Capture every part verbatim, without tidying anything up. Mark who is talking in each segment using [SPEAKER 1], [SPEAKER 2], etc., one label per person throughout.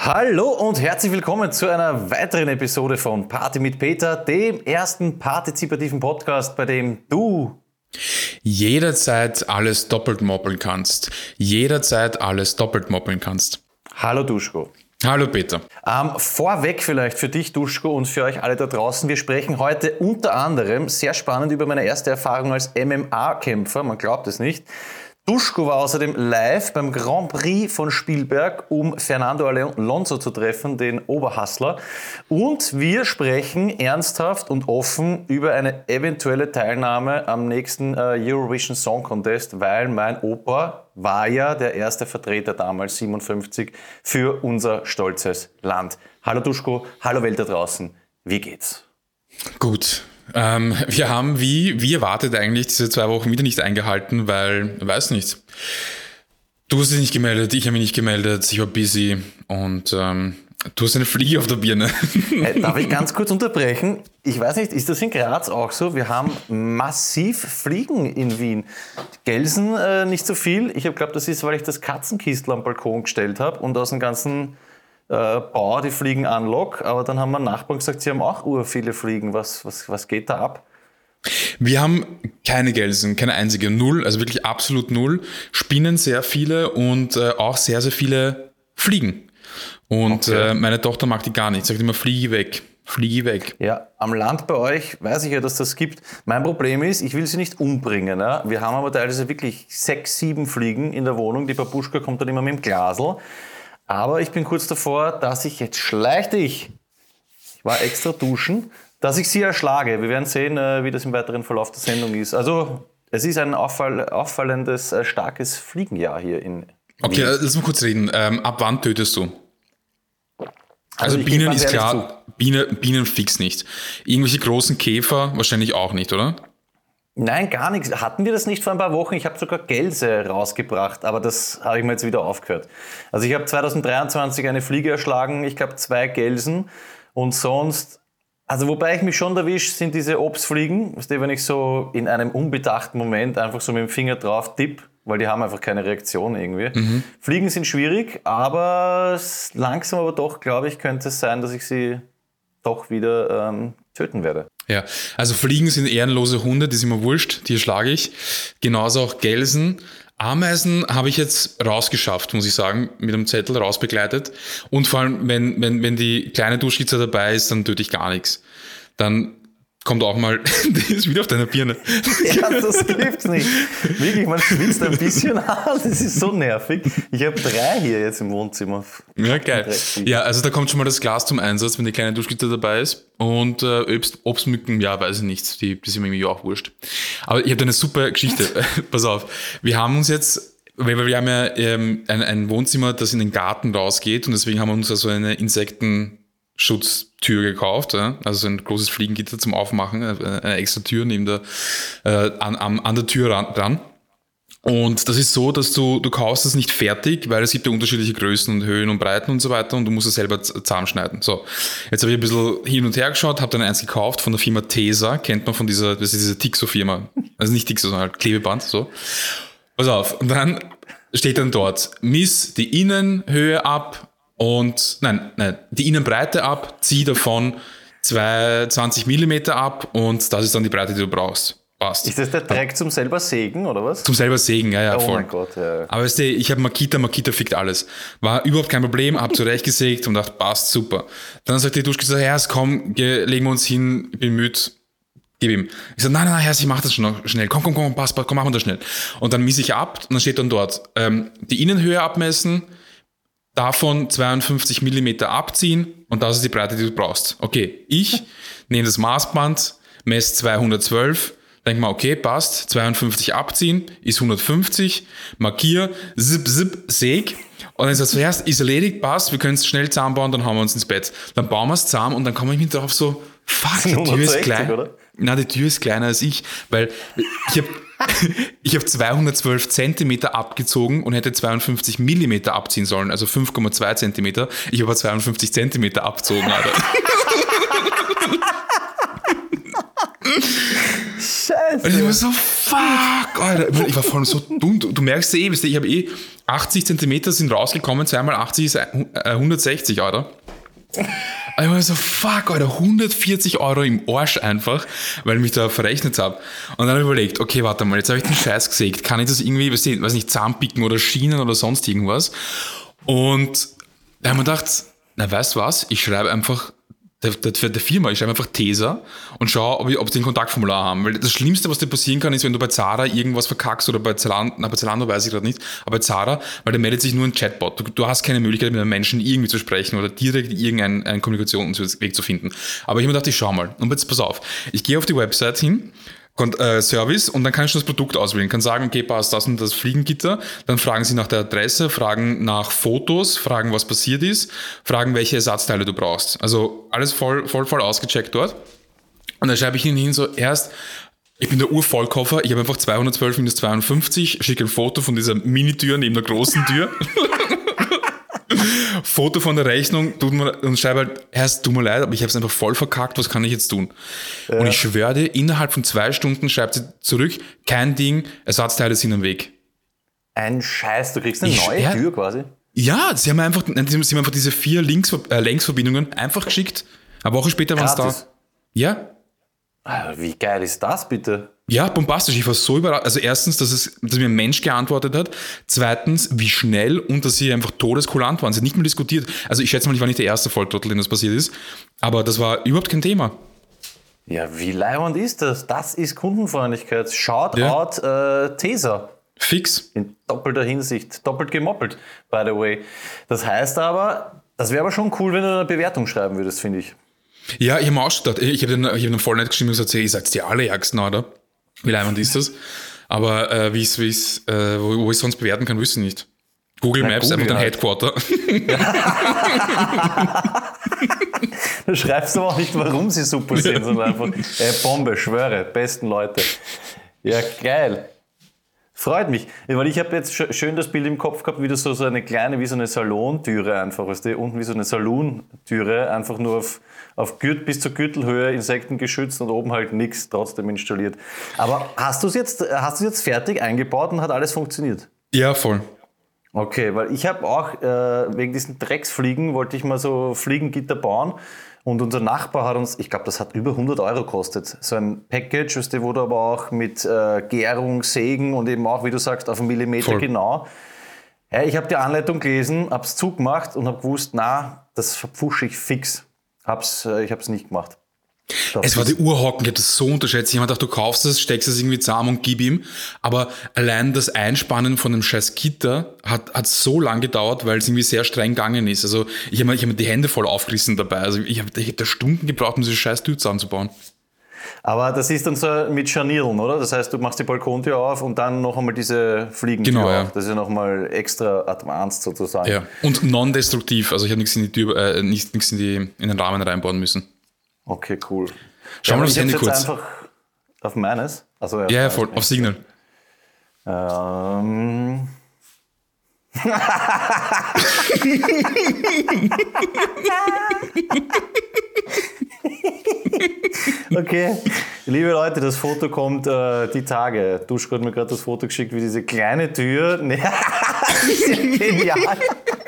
[SPEAKER 1] Hallo und herzlich willkommen zu einer weiteren Episode von Party mit Peter, dem ersten partizipativen Podcast, bei dem du
[SPEAKER 2] jederzeit alles doppelt moppeln kannst. Jederzeit alles doppelt moppeln kannst.
[SPEAKER 1] Hallo Duschko.
[SPEAKER 2] Hallo Peter.
[SPEAKER 1] Ähm, vorweg vielleicht für dich, Duschko, und für euch alle da draußen. Wir sprechen heute unter anderem sehr spannend über meine erste Erfahrung als M M A-Kämpfer. Man glaubt es nicht. Duschko war außerdem live beim Grand Prix von Spielberg, um Fernando Alonso zu treffen, den Oberhassler. Und wir sprechen ernsthaft und offen über eine eventuelle Teilnahme am nächsten äh, Eurovision Song Contest, weil mein Opa war ja der erste Vertreter damals, siebenundfünfzig, für unser stolzes Land. Hallo Duschko, hallo Welt da draußen, wie geht's?
[SPEAKER 2] Gut. Ähm, wir haben, wie, wie erwartet, eigentlich diese zwei Wochen wieder nicht eingehalten, weil, weiß nicht, du hast dich nicht gemeldet, ich habe mich nicht gemeldet, ich war busy und ähm, du hast eine Fliege auf der Birne.
[SPEAKER 1] Hey, darf ich ganz kurz unterbrechen? Ich weiß nicht, ist das in Graz auch so? Wir haben massiv Fliegen in Wien. Gelsen äh, nicht so viel. Ich habe geglaubt, das ist, weil ich das Katzenkistel am Balkon gestellt habe und aus dem ganzen Äh, Bauer die Fliegen anlock, aber dann haben wir Nachbarn gesagt, sie haben auch ur viele Fliegen. Was, was, was geht da ab?
[SPEAKER 2] Wir haben keine Gelsen, keine einzige, null, also wirklich absolut null. Spinnen sehr viele und äh, auch sehr, sehr viele Fliegen. Und okay. äh, meine Tochter mag die gar nicht, sagt immer, fliege weg, fliege weg.
[SPEAKER 1] Ja, am Land bei euch weiß ich ja, dass das gibt. Mein Problem ist, ich will sie nicht umbringen. Ja? Wir haben aber teilweise wirklich sechs, sieben Fliegen in der Wohnung. Die Babuschka kommt dann immer mit dem Glasl. Aber ich bin kurz davor, dass ich, jetzt schleichte ich, ich war extra duschen, dass ich sie erschlage. Wir werden sehen, wie das im weiteren Verlauf der Sendung ist. Also es ist ein auffall, auffallendes, starkes Fliegenjahr hier in Wien.
[SPEAKER 2] Okay, lass mal kurz reden. Ähm, ab wann tötest du? Also, also Bienen ist klar, Biene, Bienen fix nicht. Irgendwelche großen Käfer wahrscheinlich auch nicht, oder?
[SPEAKER 1] Nein, gar nichts. Hatten wir das nicht vor ein paar Wochen? Ich habe sogar Gelse rausgebracht, aber das habe ich mir jetzt wieder aufgehört. Also ich habe zwanzig dreiundzwanzig eine Fliege erschlagen, ich glaube zwei Gelsen und sonst, also wobei ich mich schon erwische, sind diese Obstfliegen, wenn ich so in einem unbedachten Moment einfach so mit dem Finger drauf tippe, weil die haben einfach keine Reaktion irgendwie. Mhm. Fliegen sind schwierig, aber langsam aber doch, glaube ich, könnte es sein, dass ich sie doch wieder ähm, töten werde.
[SPEAKER 2] Ja, also Fliegen sind ehrenlose Hunde, die sind mir wurscht, die erschlage ich. Genauso auch Gelsen. Ameisen habe ich jetzt rausgeschafft, muss ich sagen, mit einem Zettel rausbegleitet. Und vor allem, wenn, wenn, wenn die kleine Duschkizze dabei ist, dann töte ich gar nichts. Dann kommt auch mal, die ist wieder auf deiner Birne.
[SPEAKER 1] Ja, das gibt's nicht. Wirklich, man schwitzt ein bisschen an, das ist so nervig. Ich habe drei hier jetzt im Wohnzimmer.
[SPEAKER 2] Ja, geil. Ja, also da kommt schon mal das Glas zum Einsatz, wenn die kleine Duschkizze dabei ist. Und äh, Obst, Obstmücken, ja, weiß ich nicht, die, die sind mir irgendwie auch wurscht. Aber ich habe eine super Geschichte, pass auf. Wir haben uns jetzt, weil wir haben ja ähm, ein, ein Wohnzimmer, das in den Garten rausgeht und deswegen haben wir uns also eine Insekten Schutztür gekauft, ja? Also ein großes Fliegengitter zum Aufmachen, eine extra Tür neben der, äh, an, an, an der Tür ran, dran. Und das ist so, dass du, du kaufst das nicht fertig, weil es gibt ja unterschiedliche Größen und Höhen und Breiten und so weiter und du musst es selber zusammenschneiden. So, jetzt habe ich ein bisschen hin und her geschaut, habe dann eins gekauft von der Firma Tesa, kennt man von dieser, das ist diese Tixo-Firma, also nicht Tixo, sondern halt Klebeband, so. Pass auf, und dann steht dann dort, miss die Innenhöhe ab, und nein, nein, die Innenbreite ab, zieh davon zwanzig Millimeter ab und das ist dann die Breite, die du brauchst. Passt.
[SPEAKER 1] Ist das der Dreck zum selber sägen, oder was?
[SPEAKER 2] Zum selber sägen, ja, ja,
[SPEAKER 1] oh
[SPEAKER 2] voll.
[SPEAKER 1] Oh mein Gott, ja.
[SPEAKER 2] Aber weißt du, ich habe Makita, Makita fickt alles. War überhaupt kein Problem, hab zurechtgesägt und dachte, passt, super. Dann sagt die Duschkizze, Herr, komm, geh, legen wir uns hin, ich bin müde. Gib ihm. Ich sage, nein, nein, Herr, ich mach das schon noch schnell. Komm, komm, komm, passt, komm, machen wir das schnell. Und dann miss ich ab und dann steht dann dort, ähm, die Innenhöhe abmessen, davon zweiundfünfzig Millimeter abziehen und das ist die Breite, die du brauchst. Okay, ich nehme das Maßband, messe zweihundertzwölf, denke mal, okay, passt, zweiundfünfzig abziehen, ist hundertfünfzig, markiere, zip, zip, säg und dann sagt so, erst ist erledigt, passt, wir können es schnell zusammenbauen, dann hauen wir uns ins Bett. Dann bauen wir es zusammen und dann komme ich mir drauf so, fuck, die Tür ist klein. Oder? Na, die Tür ist kleiner als ich, weil ich habe ich habe zweihundertzwölf Zentimeter abgezogen und hätte zweiundfünfzig Millimeter abziehen sollen, also fünf Komma zwei Zentimeter. Ich habe zweiundfünfzig Zentimeter abgezogen, Alter.
[SPEAKER 1] Scheiße.
[SPEAKER 2] Und ich war so, fuck, Alter. Ich, mein, ich war voll so dumm. Du, du merkst ja eh, ich habe eh achtzig Zentimeter sind rausgekommen, zweimal achtzig ist hundertsechzig, Alter. Ich war so, fuck, Alter, hundertvierzig Euro im Arsch einfach, weil ich mich da verrechnet habe. Und dann habe ich überlegt, okay, warte mal, jetzt habe ich den Scheiß gesägt. Kann ich das irgendwie, weiß nicht, Zahnpicken oder Schienen oder sonst irgendwas? Und da haben wir gedacht, na, weißt du was, ich schreibe einfach der, der, der Firma, ich schreibe einfach Tesa und schaue, ob, ich, ob die ein Kontaktformular haben. Weil das Schlimmste, was dir passieren kann, ist, wenn du bei Zara irgendwas verkackst oder bei Zalando, na, bei Zalando weiß ich gerade nicht, aber bei Zara, weil da meldet sich nur ein Chatbot. Du, du hast keine Möglichkeit, mit einem Menschen irgendwie zu sprechen oder direkt irgendeinen einen Kommunikationsweg zu finden. Aber ich habe mir gedacht, ich schau mal. Und jetzt pass auf, ich gehe auf die Website hin, Äh, Service und dann kann ich schon das Produkt auswählen. Kann sagen, okay, passt das und das Fliegengitter. Dann fragen sie nach der Adresse, fragen nach Fotos, fragen, was passiert ist, fragen, welche Ersatzteile du brauchst. Also alles voll, voll, voll ausgecheckt dort. Und dann schreibe ich ihnen hin so, erst, ich bin der Urvollkoffer, ich habe einfach zweihundertzwölf minus zweiundfünfzig, schicke ein Foto von dieser Minitür neben der großen Tür. Foto von der Rechnung tut mir, und schreibe halt, erst tut mir leid, aber ich habe es einfach voll verkackt, was kann ich jetzt tun? Ja. Und ich schwöre dir, innerhalb von zwei Stunden schreibt sie zurück, kein Ding, Ersatzteile sind am Weg.
[SPEAKER 1] Ein Scheiß, du kriegst eine
[SPEAKER 2] ich,
[SPEAKER 1] neue
[SPEAKER 2] ja,
[SPEAKER 1] Tür quasi?
[SPEAKER 2] Ja, sie haben einfach, sie haben einfach diese vier Links, äh, Längsverbindungen einfach geschickt. Eine Woche später waren es da. Ja.
[SPEAKER 1] Wie geil ist das bitte?
[SPEAKER 2] Ja, bombastisch. Ich war so überrascht. Also erstens, dass, es, dass mir ein Mensch geantwortet hat. Zweitens, wie schnell und dass sie einfach todeskulant waren. Sie hat nicht mehr diskutiert. Also ich schätze mal, ich war nicht der erste Volltrottel, dem das passiert ist. Aber das war überhaupt kein Thema.
[SPEAKER 1] Ja, wie leibend ist das? Das ist Kundenfreundlichkeit. Shoutout ja. äh, Tesa.
[SPEAKER 2] Fix.
[SPEAKER 1] In doppelter Hinsicht. Doppelt gemoppelt, by the way. Das heißt aber, das wäre aber schon cool, wenn du eine Bewertung schreiben würdest, finde ich.
[SPEAKER 2] Ja, ich habe mir auch schon gedacht, ich habe dann, hab dann voll nett geschrieben und gesagt, ihr seid die allerärgsten, oder? Wie leibend ist das? Aber äh, wie ich's, wie ich's, äh, wo, wo ich es sonst bewerten kann, wüsste ich nicht. Google Na, Maps, Google einfach dein halt. Headquarter.
[SPEAKER 1] Du schreibst aber auch nicht, warum sie super sind, sondern einfach, äh, Bombe, schwöre, besten Leute. Ja, geil. Freut mich, weil ich habe jetzt schön das Bild im Kopf gehabt, wie du so, so eine kleine, wie so eine Salontüre einfach, weißt du, unten wie so eine Salontüre, einfach nur auf, auf Gürt, bis zur Gürtelhöhe, Insekten geschützt und oben halt nichts trotzdem installiert. Aber hast du es jetzt, hast du jetzt fertig eingebaut und hat alles funktioniert?
[SPEAKER 2] Ja, voll.
[SPEAKER 1] Okay, weil ich habe auch, äh, wegen diesen Drecksfliegen, wollte ich mal so Fliegengitter bauen. Und unser Nachbar hat uns, ich glaube, das hat über hundert Euro gekostet. So ein Package, weißt du, wo du aber auch mit äh, Gärung, Sägen und eben auch, wie du sagst, auf einen Millimeter Voll. Genau. Ja, ich habe die Anleitung gelesen, habe es zugemacht und habe gewusst, na, das verpfusche ich fix. Hab's, äh, ich habe es nicht gemacht. Das
[SPEAKER 2] es war die Urhocken, ich habe das so unterschätzt. Ich habe gedacht, du kaufst es, steckst es irgendwie zusammen und gib ihm. Aber allein das Einspannen von einem scheiß Gitter hat, hat so lang gedauert, weil es irgendwie sehr streng gegangen ist. Also ich habe mir, ich hab mir die Hände voll aufgerissen dabei. Also ich habe ich hab da Stunden gebraucht, um diese scheiß Tür zusammenzubauen.
[SPEAKER 1] Aber das ist dann so mit Scharnieren, oder? Das heißt, du machst die Balkontür auf und dann noch einmal diese Fliegentür
[SPEAKER 2] genau,
[SPEAKER 1] auf.
[SPEAKER 2] Ja.
[SPEAKER 1] Das ist ja nochmal extra advanced sozusagen.
[SPEAKER 2] Ja, und non-destruktiv. Also ich habe nichts in die Tür, äh, nichts, nichts in, die, in den Rahmen reinbauen müssen.
[SPEAKER 1] Okay, cool.
[SPEAKER 2] Schau ja, mal aufs Handy kurz.
[SPEAKER 1] Einfach auf meines? Also, ja,
[SPEAKER 2] ja, ja, voll. Auf Signal.
[SPEAKER 1] Ähm. Okay, liebe Leute, das Foto kommt äh, die Tage. Duschko hat mir gerade das Foto geschickt, wie diese kleine Tür. Das ist ja genial.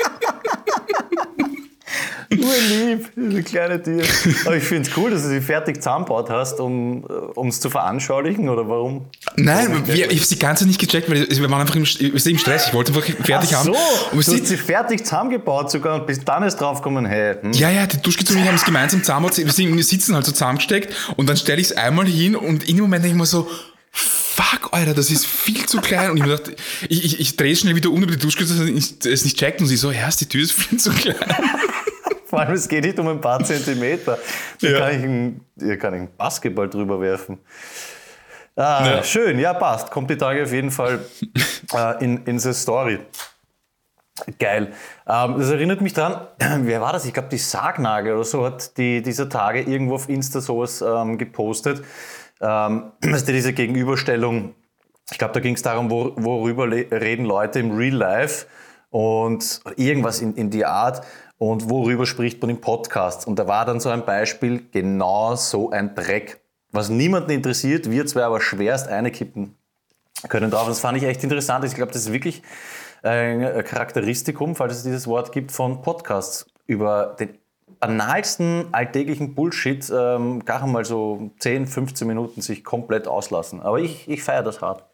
[SPEAKER 1] Urlieb, diese kleine Tür. Aber ich finde es cool, dass du sie fertig zusammengebaut hast, um es zu veranschaulichen, oder warum?
[SPEAKER 2] Nein, warum wir, ich habe sie ganz nicht gecheckt, weil wir waren einfach im, im Stress. Ich wollte einfach fertig
[SPEAKER 1] Ach so,
[SPEAKER 2] haben.
[SPEAKER 1] Und du hast sie fertig zusammengebaut sogar und bis dann ist drauf gekommen, hey. Hm.
[SPEAKER 2] Ja, ja, die Duschkizze und ich haben es gemeinsam zusammengebaut. Wir sitzen halt so zusammengesteckt und dann stelle ich es einmal hin und in dem Moment denke ich mir so, fuck, Alter, das ist viel zu klein. Und ich mir dachte, ich, ich, ich drehe es schnell wieder um, damit die Duschkizze es nicht checkt und sie so, ja, die Tür ist viel zu klein.
[SPEAKER 1] Vor allem, es geht nicht um ein paar Zentimeter. Da ja. kann, ich ein, hier kann ich einen Basketball drüber werfen. Ah, ja. Schön, ja, passt. Kommt die Tage auf jeden Fall äh, in, in the Story. Geil. Ähm, das erinnert mich dran, wer war das? Ich glaube, die Sargnagel oder so hat die, dieser Tage irgendwo auf Insta sowas ähm, gepostet. Ähm, das ist diese Gegenüberstellung. Ich glaube, da ging es darum, wo, worüber le- reden Leute im Real Life und irgendwas in, in die Art. Und worüber spricht man im Podcast? Und da war dann so ein Beispiel, genau so ein Dreck. was niemanden interessiert, wir zwei aber schwerst einkippen können drauf. Das fand ich echt interessant. Ich glaube, das ist wirklich ein Charakteristikum, falls es dieses Wort gibt, von Podcasts über den banalsten alltäglichen Bullshit ähm, gar mal so zehn, fünfzehn Minuten sich komplett auslassen. Aber ich, ich feiere das hart.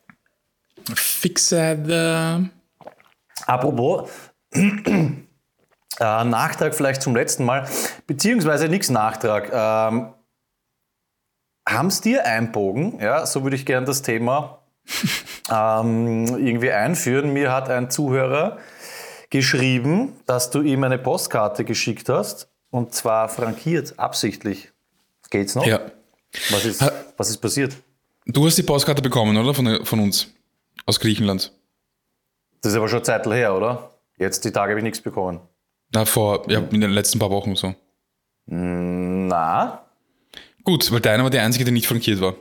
[SPEAKER 2] Fixe.
[SPEAKER 1] Apropos, äh, Nachtrag vielleicht zum letzten Mal, beziehungsweise nichts Nachtrag. Ähm, haben es dir einbogen? Ja, so würde ich gerne das Thema ähm, irgendwie einführen. Mir hat ein Zuhörer geschrieben, dass du ihm eine Postkarte geschickt hast. Und zwar frankiert, absichtlich. Geht's noch?
[SPEAKER 2] Ja.
[SPEAKER 1] Was ist, was ist passiert?
[SPEAKER 2] Du hast die Postkarte bekommen, oder? Von, von uns. Aus Griechenland.
[SPEAKER 1] Das ist aber schon eine Zeit her, oder? Jetzt die Tage habe ich nichts bekommen.
[SPEAKER 2] Na, vor, ja, in den letzten paar Wochen so.
[SPEAKER 1] Na?
[SPEAKER 2] Gut, weil deiner war der einzige, der nicht frankiert war.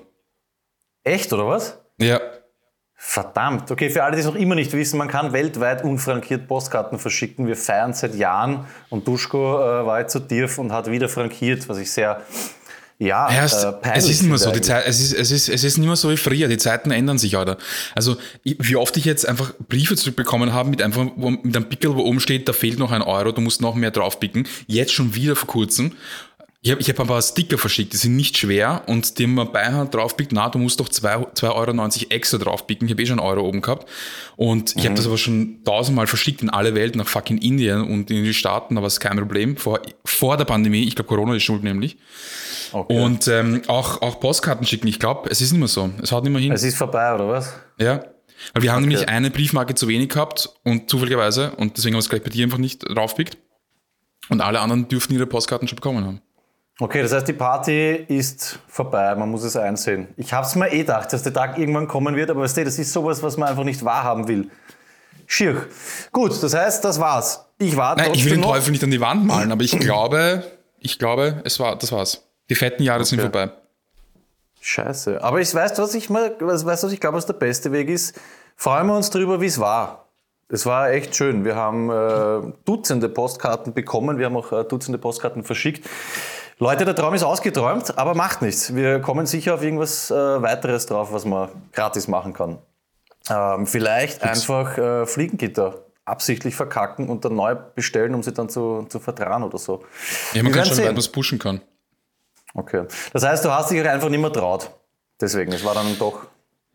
[SPEAKER 1] Echt, oder was?
[SPEAKER 2] Ja.
[SPEAKER 1] Verdammt. Okay, für alle, die es noch immer nicht wissen, man kann weltweit unfrankiert Postkarten verschicken. Wir feiern seit Jahren und Duschko äh, war jetzt so tief und hat wieder frankiert, was ich sehr, ja,
[SPEAKER 2] ja es,
[SPEAKER 1] äh, peinlich
[SPEAKER 2] es ist nicht mehr so.
[SPEAKER 1] finde
[SPEAKER 2] Die Zeit, es, ist, es, ist, es ist nicht mehr so wie früher. Die Zeiten ändern sich, Alter. Also, ich, wie oft ich jetzt einfach Briefe zurückbekommen habe mit einfach wo, mit einem Pickel, wo oben steht, da fehlt noch ein Euro, du musst noch mehr draufpicken. Jetzt schon wieder vor kurzem. Ich habe ich hab ein paar Sticker verschickt, die sind nicht schwer und die man bei Hand draufpickt, na, du musst doch zwei Euro neunzig extra draufpicken. Ich habe eh schon einen Euro oben gehabt. Und ich mhm. habe das aber schon tausendmal verschickt in alle Welt, nach fucking Indien und in die Staaten, aber es ist kein Problem. Vor, vor der Pandemie, ich glaube Corona ist schuld nämlich. Okay. Und ähm, auch, auch Postkarten schicken, ich glaube, es ist nicht mehr so. Es haut nicht mehr hin.
[SPEAKER 1] Es ist vorbei, oder was?
[SPEAKER 2] Ja. Weil wir haben
[SPEAKER 1] okay.
[SPEAKER 2] nämlich eine Briefmarke zu wenig gehabt und zufälligerweise, und deswegen haben wir es gleich bei dir einfach nicht draufpickt. Und alle anderen dürften ihre Postkarten schon bekommen haben.
[SPEAKER 1] Okay, das heißt, die Party ist vorbei, man muss es einsehen. Ich habe es mir eh gedacht, dass der Tag irgendwann kommen wird, aber weißt du, das ist sowas, was man einfach nicht wahrhaben will. Schier. Gut, das heißt, das war's. Ich war
[SPEAKER 2] Nein, ich will den
[SPEAKER 1] noch.
[SPEAKER 2] Teufel nicht an die Wand malen, aber ich glaube, ich glaube, es war, das war's. Die fetten Jahre okay. sind vorbei.
[SPEAKER 1] Scheiße. Aber ich weiß, was ich mal, weißt, was ich glaube, was der beste Weg ist. Freuen wir uns drüber, wie es war. Es war echt schön. Wir haben äh, Dutzende Postkarten bekommen, wir haben auch äh, Dutzende Postkarten verschickt. Leute, der Traum ist ausgeträumt, aber macht nichts. Wir kommen sicher auf irgendwas äh, weiteres drauf, was man gratis machen kann. Ähm, vielleicht Fix. einfach äh, Fliegengitter absichtlich verkacken und dann neu bestellen, um sie dann zu, zu vertrauen oder so.
[SPEAKER 2] Ja, man kann schon weit was pushen kann.
[SPEAKER 1] Okay. Das heißt, du hast dich einfach nicht mehr traut. Deswegen, es war dann doch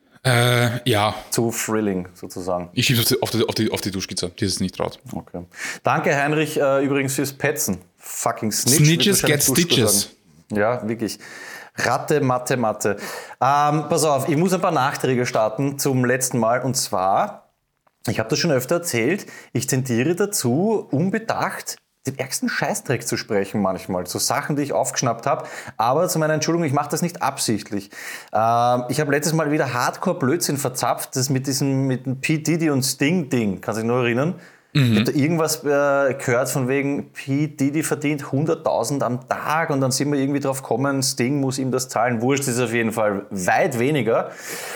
[SPEAKER 2] äh, ja.
[SPEAKER 1] zu thrilling, sozusagen.
[SPEAKER 2] Ich schiebe es auf die, auf, die, auf die Duschskizze, die ist nicht traut.
[SPEAKER 1] Okay. Danke, Heinrich, äh, übrigens fürs Petzen. Fucking Snitch.
[SPEAKER 2] Snitches get Stitches.
[SPEAKER 1] Ja, wirklich. Ratte, Mathe, Mathe. Ähm, pass auf, ich muss ein paar Nachträge starten zum letzten Mal. Und zwar, ich habe das schon öfter erzählt, ich tendiere dazu, unbedacht den ärgsten Scheißdreck zu sprechen manchmal. So Sachen, die ich aufgeschnappt habe. Aber zu meiner Entschuldigung, ich mache das nicht absichtlich. Ähm, ich habe letztes Mal wieder Hardcore-Blödsinn verzapft. Das mit diesem mit dem P. Diddy und Sting-Ding. Kannst du dich noch erinnern? Mhm. Ich habe da irgendwas äh, gehört von wegen, P. Diddy verdient hunderttausend am Tag und dann sind wir irgendwie drauf gekommen, Sting muss ihm das zahlen. Wurscht, ist auf jeden Fall weit weniger.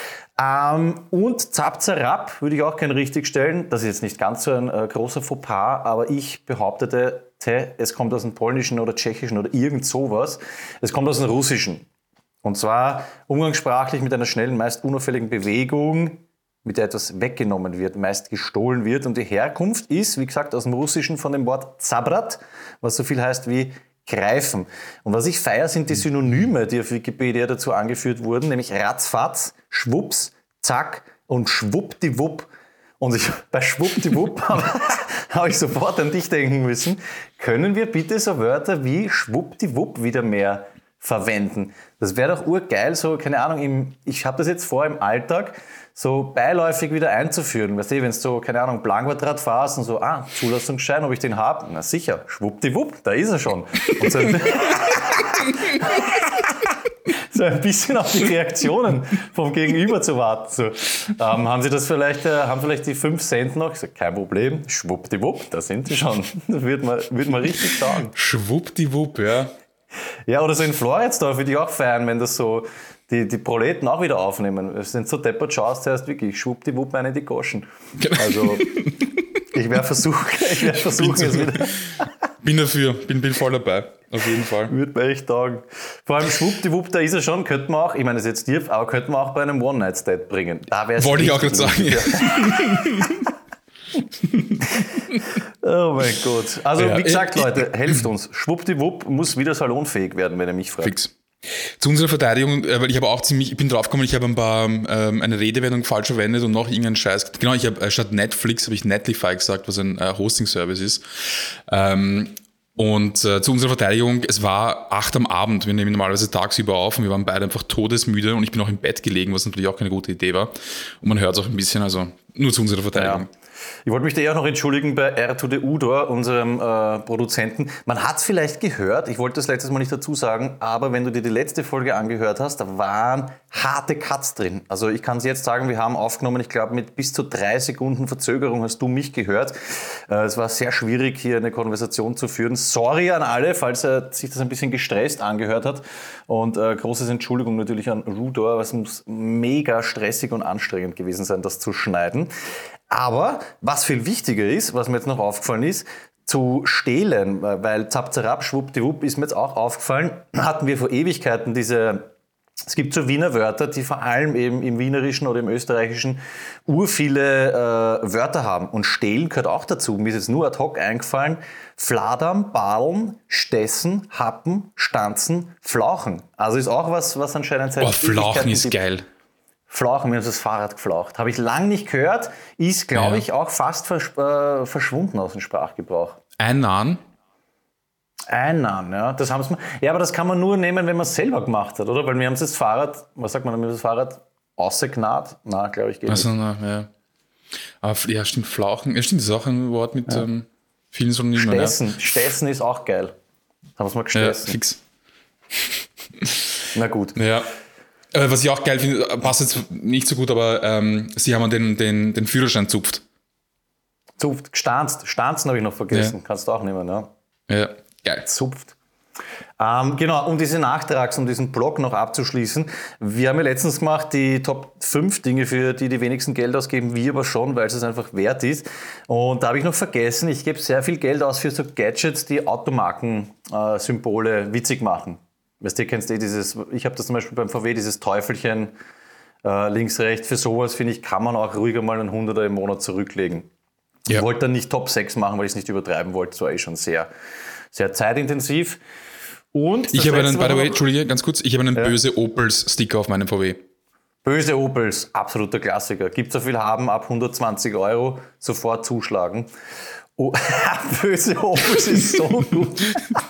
[SPEAKER 1] Ähm, und Zap Zarab würde ich auch gerne richtig stellen. Das ist jetzt nicht ganz so ein äh, großer Fauxpas, aber ich behauptete, es kommt aus dem Polnischen oder Tschechischen oder irgend sowas. Es kommt aus dem Russischen. Und zwar umgangssprachlich mit einer schnellen, meist unauffälligen Bewegung, mit der etwas weggenommen wird, meist gestohlen wird. Und die Herkunft ist, wie gesagt, aus dem Russischen von dem Wort Zabrat, was so viel heißt wie greifen. Und was ich feiere, sind die Synonyme, die auf Wikipedia dazu angeführt wurden, nämlich ratzfatz, schwupps, zack und schwuppdiwupp. Und ich, bei schwuppdiwupp habe hab ich sofort an dich denken müssen. Können wir bitte so Wörter wie schwuppdiwupp wieder mehr verwenden? Das wäre doch urgeil, so, keine Ahnung, im, ich habe das jetzt vor, im Alltag so beiläufig wieder einzuführen. Weißt du, wenn du so, keine Ahnung, Planquadrat fährst und so, ah, Zulassungsschein, ob ich den habe? Na sicher, schwuppdiwupp, da ist er schon. Und so ein, so ein bisschen auf die Reaktionen vom Gegenüber zu warten. So, ähm, haben Sie das vielleicht, äh, haben vielleicht die fünf Cent noch? Ich sage, kein Problem, schwuppdiwupp, da sind Sie schon. Das würde man, würd man richtig sagen.
[SPEAKER 2] Schwuppdiwupp, ja.
[SPEAKER 1] Ja, oder so in Floridsdorf würde ich auch feiern, wenn das so die, die Proleten auch wieder aufnehmen. Es sind so deppert, schaust zuerst wirklich schwuppdiwupp eine die Goschen. Also ich werde versuchen, ich werde versuchen es wieder.
[SPEAKER 2] Bin dafür, bin, bin voll dabei. Auf jeden Fall.
[SPEAKER 1] Würde mir echt taugen. Vor allem schwuppdiwupp, da ist er schon, könnte man auch, ich meine, das ist jetzt tief, aber könnte man auch bei einem One-Night-Stand bringen. Da
[SPEAKER 2] wollte ich auch gerade sagen. Ja.
[SPEAKER 1] Oh mein Gott. Also
[SPEAKER 2] Ja,
[SPEAKER 1] wie gesagt,
[SPEAKER 2] ich-
[SPEAKER 1] Leute, helft uns. Schwuppdiwupp muss wieder salonfähig werden, wenn ihr mich fragt.
[SPEAKER 2] Fix. Zu unserer Verteidigung, äh, weil ich habe auch ziemlich, ich bin draufgekommen, ich habe ein paar, ähm, eine Redewendung falsch verwendet und noch irgendeinen Scheiß. Genau, ich habe äh, statt Netflix habe ich Netlify gesagt, was ein äh, Hosting-Service ist. Ähm, und äh, zu unserer Verteidigung, es war acht am Abend, wir nehmen normalerweise tagsüber auf und wir waren beide einfach todesmüde und ich bin auch im Bett gelegen, was natürlich auch keine gute Idee war. Und man hört es auch ein bisschen, also nur zu unserer Verteidigung.
[SPEAKER 1] Ja. Ich wollte mich da eher noch entschuldigen bei R zwei D Udor, unserem äh, Produzenten. Man hat es vielleicht gehört, ich wollte das letztes Mal nicht dazu sagen, aber wenn du dir die letzte Folge angehört hast, da waren harte Cuts drin. Also ich kann es jetzt sagen, wir haben aufgenommen, ich glaube mit bis zu drei Sekunden Verzögerung hast du mich gehört. Äh, es war sehr schwierig, hier eine Konversation zu führen. Sorry an alle, falls er sich das ein bisschen gestresst angehört hat. Und äh, großes Entschuldigung natürlich an Udor, es muss mega stressig und anstrengend gewesen sein, das zu schneiden. Aber was viel wichtiger ist, was mir jetzt noch aufgefallen ist, zu stehlen, weil zap, zarab, schwuppdiwupp ist mir jetzt auch aufgefallen, hatten wir vor Ewigkeiten diese, es gibt so Wiener Wörter, die vor allem eben im Wienerischen oder im Österreichischen urviele äh, Wörter haben. Und stehlen gehört auch dazu. Mir ist jetzt nur ad hoc eingefallen, fladern, badeln, stessen, happen, stanzen, flauchen. Also ist auch was, was anscheinend seit
[SPEAKER 2] Oh, Flauchen
[SPEAKER 1] Ewigkeiten
[SPEAKER 2] ist
[SPEAKER 1] gibt.
[SPEAKER 2] geil.
[SPEAKER 1] Flauchen, wir haben das Fahrrad geflaucht. Habe ich lange nicht gehört, ist, glaube
[SPEAKER 2] Ja.
[SPEAKER 1] ich, auch fast vers- äh, verschwunden aus dem Sprachgebrauch.
[SPEAKER 2] Einnahen.
[SPEAKER 1] Einnahmen, ja. Das haben's mal. Ja, aber das kann man nur nehmen, wenn man es selber gemacht hat, oder? Weil wir haben das Fahrrad, was sagt man, wir haben das Fahrrad ausgegnat? Na, glaube ich, geht
[SPEAKER 2] Also,
[SPEAKER 1] nicht.
[SPEAKER 2] na, ja. Aber, f- ja, stimmt, Flauchen. Ja, stimmt, das ist auch ein Wort mit ähm, vielen Synonymen. Ja.
[SPEAKER 1] Stessen. Stessen ist auch geil. Haben wir es mal
[SPEAKER 2] Ja,
[SPEAKER 1] gestessen.
[SPEAKER 2] fix.
[SPEAKER 1] Na gut.
[SPEAKER 2] Ja. Äh, was ich auch geil finde, passt jetzt nicht so gut, aber ähm, sie haben den, den, den Führerschein zupft.
[SPEAKER 1] Zupft. Gestanzt. Stanzen habe ich noch vergessen.
[SPEAKER 2] Ja.
[SPEAKER 1] Kannst du auch nehmen, ja.
[SPEAKER 2] Ja, geil.
[SPEAKER 1] Zupft. Ähm, genau, um diese Nachtrags, um diesen Blog noch abzuschließen. Wir haben ja letztens gemacht die Top fünf Dinge, für die die wenigsten Geld ausgeben, wir aber schon, weil es es einfach wert ist. Und da habe ich noch vergessen, ich gebe sehr viel Geld aus für so Gadgets, die Automarken-Symbole witzig machen. Weißt du, kennst du eh dieses, ich habe das zum Beispiel beim V W, dieses Teufelchen äh, links, rechts. Für sowas, finde ich, kann man auch ruhiger mal einen Hunderter im Monat zurücklegen.
[SPEAKER 2] Ja.
[SPEAKER 1] Ich wollte dann nicht Top sechs machen, weil ich es nicht übertreiben wollte. Das war eh schon sehr, sehr zeitintensiv. Und
[SPEAKER 2] Ich
[SPEAKER 1] das
[SPEAKER 2] habe einen,
[SPEAKER 1] Letzte,
[SPEAKER 2] by
[SPEAKER 1] was
[SPEAKER 2] the way,
[SPEAKER 1] noch-
[SPEAKER 2] Entschuldige, ganz kurz, ich habe einen böse Opels-Sticker auf meinem V W.
[SPEAKER 1] Böse Opels, absoluter Klassiker. Gibt so viel haben, ab hundertzwanzig Euro sofort zuschlagen. Oh, böse Opels ist so gut.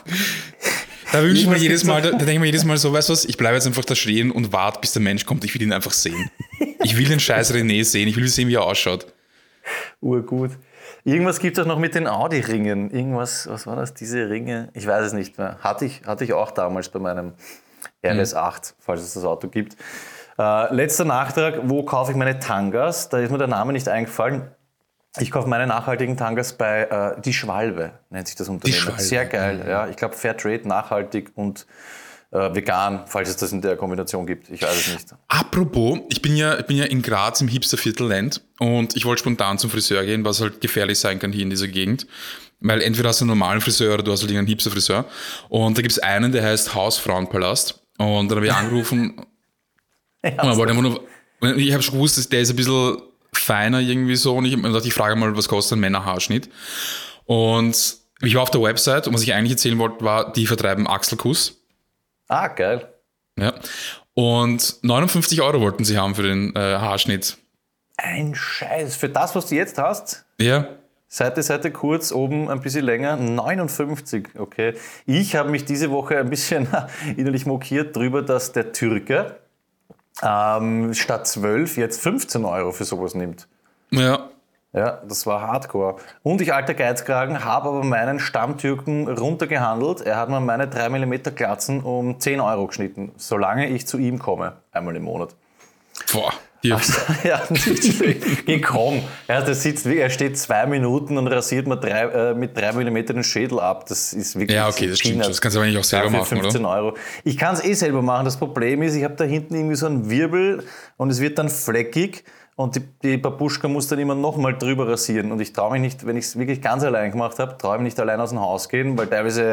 [SPEAKER 2] Da wünsche ich mir
[SPEAKER 1] Irgendwas
[SPEAKER 2] jedes
[SPEAKER 1] gibt's
[SPEAKER 2] Mal,
[SPEAKER 1] noch.
[SPEAKER 2] da, da denke ich mir jedes Mal so, weißt du was, ich bleibe jetzt einfach da stehen und warte, bis der Mensch kommt. Ich will ihn einfach sehen. Ich will den scheiß René sehen. Ich will sehen, wie er ausschaut.
[SPEAKER 1] Urgut. Irgendwas gibt es auch noch mit den Audi-Ringen. Irgendwas, was war das, diese Ringe? Ich weiß es nicht mehr. Hatte ich, hatte ich auch damals bei meinem R S acht, falls es das Auto gibt. Äh, letzter Nachtrag, wo kaufe ich meine Tangas? Da ist mir der Name nicht eingefallen. Ich kaufe meine nachhaltigen Tangas bei äh, Die Schwalbe, nennt sich das Unternehmen.
[SPEAKER 2] Schwalbe,
[SPEAKER 1] Sehr geil, ja. Ich glaube Fairtrade, nachhaltig und äh, vegan, falls es das in der Kombination gibt. Ich weiß es nicht.
[SPEAKER 2] Apropos, ich bin ja, ich bin ja in Graz im Hipsterviertelland und ich wollte spontan zum Friseur gehen, was halt gefährlich sein kann hier in dieser Gegend. Weil entweder hast du einen normalen Friseur oder du hast halt einen Hipsterfriseur. Und da gibt es einen, der heißt Hausfrauenpalast. Und dann habe ich angerufen und dann wollte einfach nur, und ich habe schon gewusst, dass der ist ein bisschen feiner irgendwie so und ich habe mir gedacht, ich frage mal, was kostet ein Männerhaarschnitt? Und ich war auf der Website und was ich eigentlich erzählen wollte, war, die vertreiben Achselkuss.
[SPEAKER 1] Ah, geil.
[SPEAKER 2] Ja. Und neunundfünfzig Euro wollten sie haben für den äh, Haarschnitt.
[SPEAKER 1] Ein Scheiß. Für das, was du jetzt hast,
[SPEAKER 2] Ja.
[SPEAKER 1] Seite, Seite kurz, oben ein bisschen länger, neunundfünfzig, okay. Ich habe mich diese Woche ein bisschen innerlich mokiert drüber, dass der Türke ähm, statt zwölf jetzt fünfzehn Euro für sowas nimmt.
[SPEAKER 2] Ja.
[SPEAKER 1] Ja, das war Hardcore. Und ich, alter Geizkragen, habe aber meinen Stammtürken runtergehandelt. Er hat mir meine drei Millimeter Glatzen um zehn Euro geschnitten, solange ich zu ihm komme, einmal im Monat.
[SPEAKER 2] Boah. Hier.
[SPEAKER 1] Ja, nicht schlecht. Geh, komm. Ja, der sitzt, wie- er steht zwei Minuten und rasiert mir drei, äh, mit drei Millimeter den Schädel ab. Das ist wirklich
[SPEAKER 2] Ja, okay, das stimmt.
[SPEAKER 1] Peanuts.
[SPEAKER 2] Das kannst du aber nicht auch selber
[SPEAKER 1] Dafür
[SPEAKER 2] machen,
[SPEAKER 1] fünfzehn
[SPEAKER 2] oder?
[SPEAKER 1] Euro. Ich kann es eh selber machen. Das Problem ist, ich habe da hinten irgendwie so einen Wirbel und es wird dann fleckig und die, die Babuschka muss dann immer nochmal drüber rasieren. Und ich traue mich nicht, wenn ich es wirklich ganz allein gemacht habe, traue ich mich nicht allein aus dem Haus gehen, weil teilweise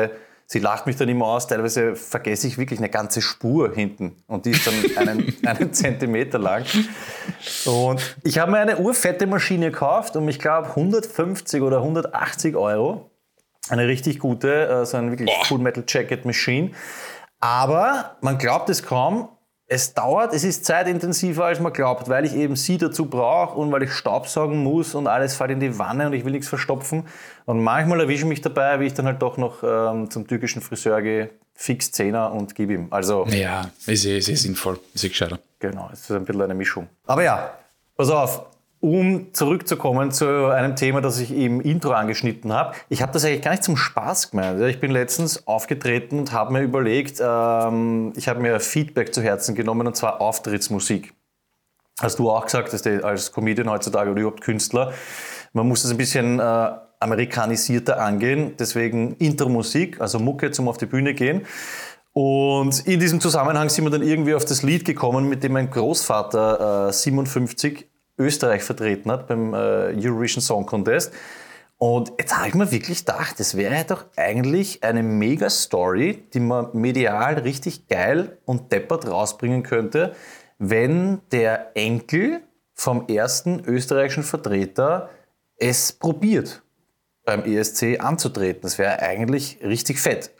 [SPEAKER 1] sie lacht mich dann immer aus, teilweise vergesse ich wirklich eine ganze Spur hinten und die ist dann einen, einen Zentimeter lang. Und ich habe mir eine urfette Maschine gekauft um, ich glaube, hundertfünfzig oder hundertachtzig Euro. Eine richtig gute, so eine wirklich Full Metal Jacket Machine. Aber man glaubt es kaum, es dauert, es ist zeitintensiver als man glaubt, weil ich eben sie dazu brauche und weil ich Staubsaugen muss und alles fällt in die Wanne und ich will nichts verstopfen. Und manchmal erwische ich mich dabei, wie ich dann halt doch noch ähm, zum türkischen Friseur gehe, fix Zehner und gib ihm. Also,
[SPEAKER 2] ja, ist eh, ist eh sinnvoll, ist eh gescheiter.
[SPEAKER 1] Genau, es ist ein bisschen eine Mischung. Aber ja, pass auf. Um zurückzukommen zu einem Thema, das ich im Intro angeschnitten habe. Ich habe das eigentlich gar nicht zum Spaß gemeint. Ich bin letztens aufgetreten und habe mir überlegt, ähm, ich habe mir Feedback zu Herzen genommen, und zwar Auftrittsmusik. Hast du auch gesagt, dass du als Comedian heutzutage oder überhaupt Künstler, man muss das ein bisschen äh, amerikanisierter angehen. Deswegen Intro-Musik, also Mucke zum auf die Bühne gehen. Und in diesem Zusammenhang sind wir dann irgendwie auf das Lied gekommen, mit dem mein Großvater äh, siebenundfünfzig Österreich vertreten hat beim äh, Eurovision Song Contest. Und jetzt habe ich mir wirklich gedacht, das wäre doch eigentlich eine Mega-Story, die man medial richtig geil und deppert rausbringen könnte, wenn der Enkel vom ersten österreichischen Vertreter es probiert, beim E S C anzutreten. Das wäre eigentlich richtig fett.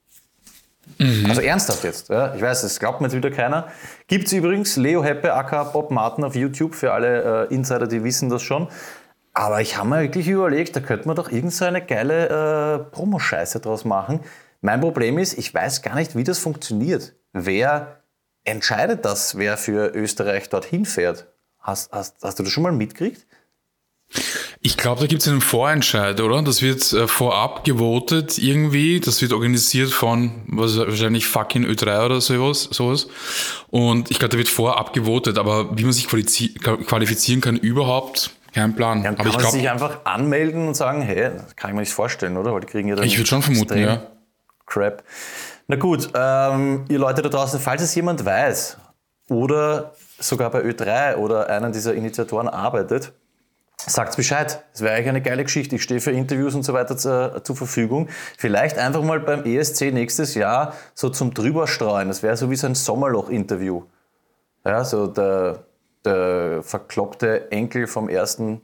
[SPEAKER 1] Mhm. Also ernsthaft jetzt. Ja. Ich weiß, das glaubt mir jetzt wieder keiner. Gibt es übrigens Leo Heppe aka Bob Martin auf YouTube für alle äh, Insider, die wissen das schon. Aber ich habe mir wirklich überlegt, da könnte man doch irgend so eine geile äh, Promo-Scheiße draus machen. Mein Problem ist, ich weiß gar nicht, wie das funktioniert. Wer entscheidet das, wer für Österreich dorthin fährt? Hast, hast, hast du das schon mal mitgekriegt?
[SPEAKER 2] Ich glaube, da gibt es einen Vorentscheid, oder? Das wird äh, vorab gewotet irgendwie. Das wird organisiert von was, wahrscheinlich fucking Ö drei oder sowas. sowas. Und ich glaube, da wird vorab gewotet. Aber wie man sich qualifizieren kann, überhaupt kein Plan.
[SPEAKER 1] Ja,
[SPEAKER 2] aber
[SPEAKER 1] kann
[SPEAKER 2] ich
[SPEAKER 1] man
[SPEAKER 2] glaub,
[SPEAKER 1] sich einfach anmelden und sagen, hey, das kann ich mir nicht vorstellen, oder? Weil die kriegen ja dann
[SPEAKER 2] ich würde schon vermuten, ja.
[SPEAKER 1] Crap. Na gut, ähm, ihr Leute da draußen, falls es jemand weiß oder sogar bei Ö drei oder einer dieser Initiatoren arbeitet, sagt's Bescheid. Das wäre eigentlich eine geile Geschichte. Ich stehe für Interviews und so weiter zu, zur Verfügung. Vielleicht einfach mal beim E S C nächstes Jahr so zum Drüberstreuen. Das wäre so wie so ein Sommerloch-Interview. Ja, so der, der verkloppte Enkel vom ersten.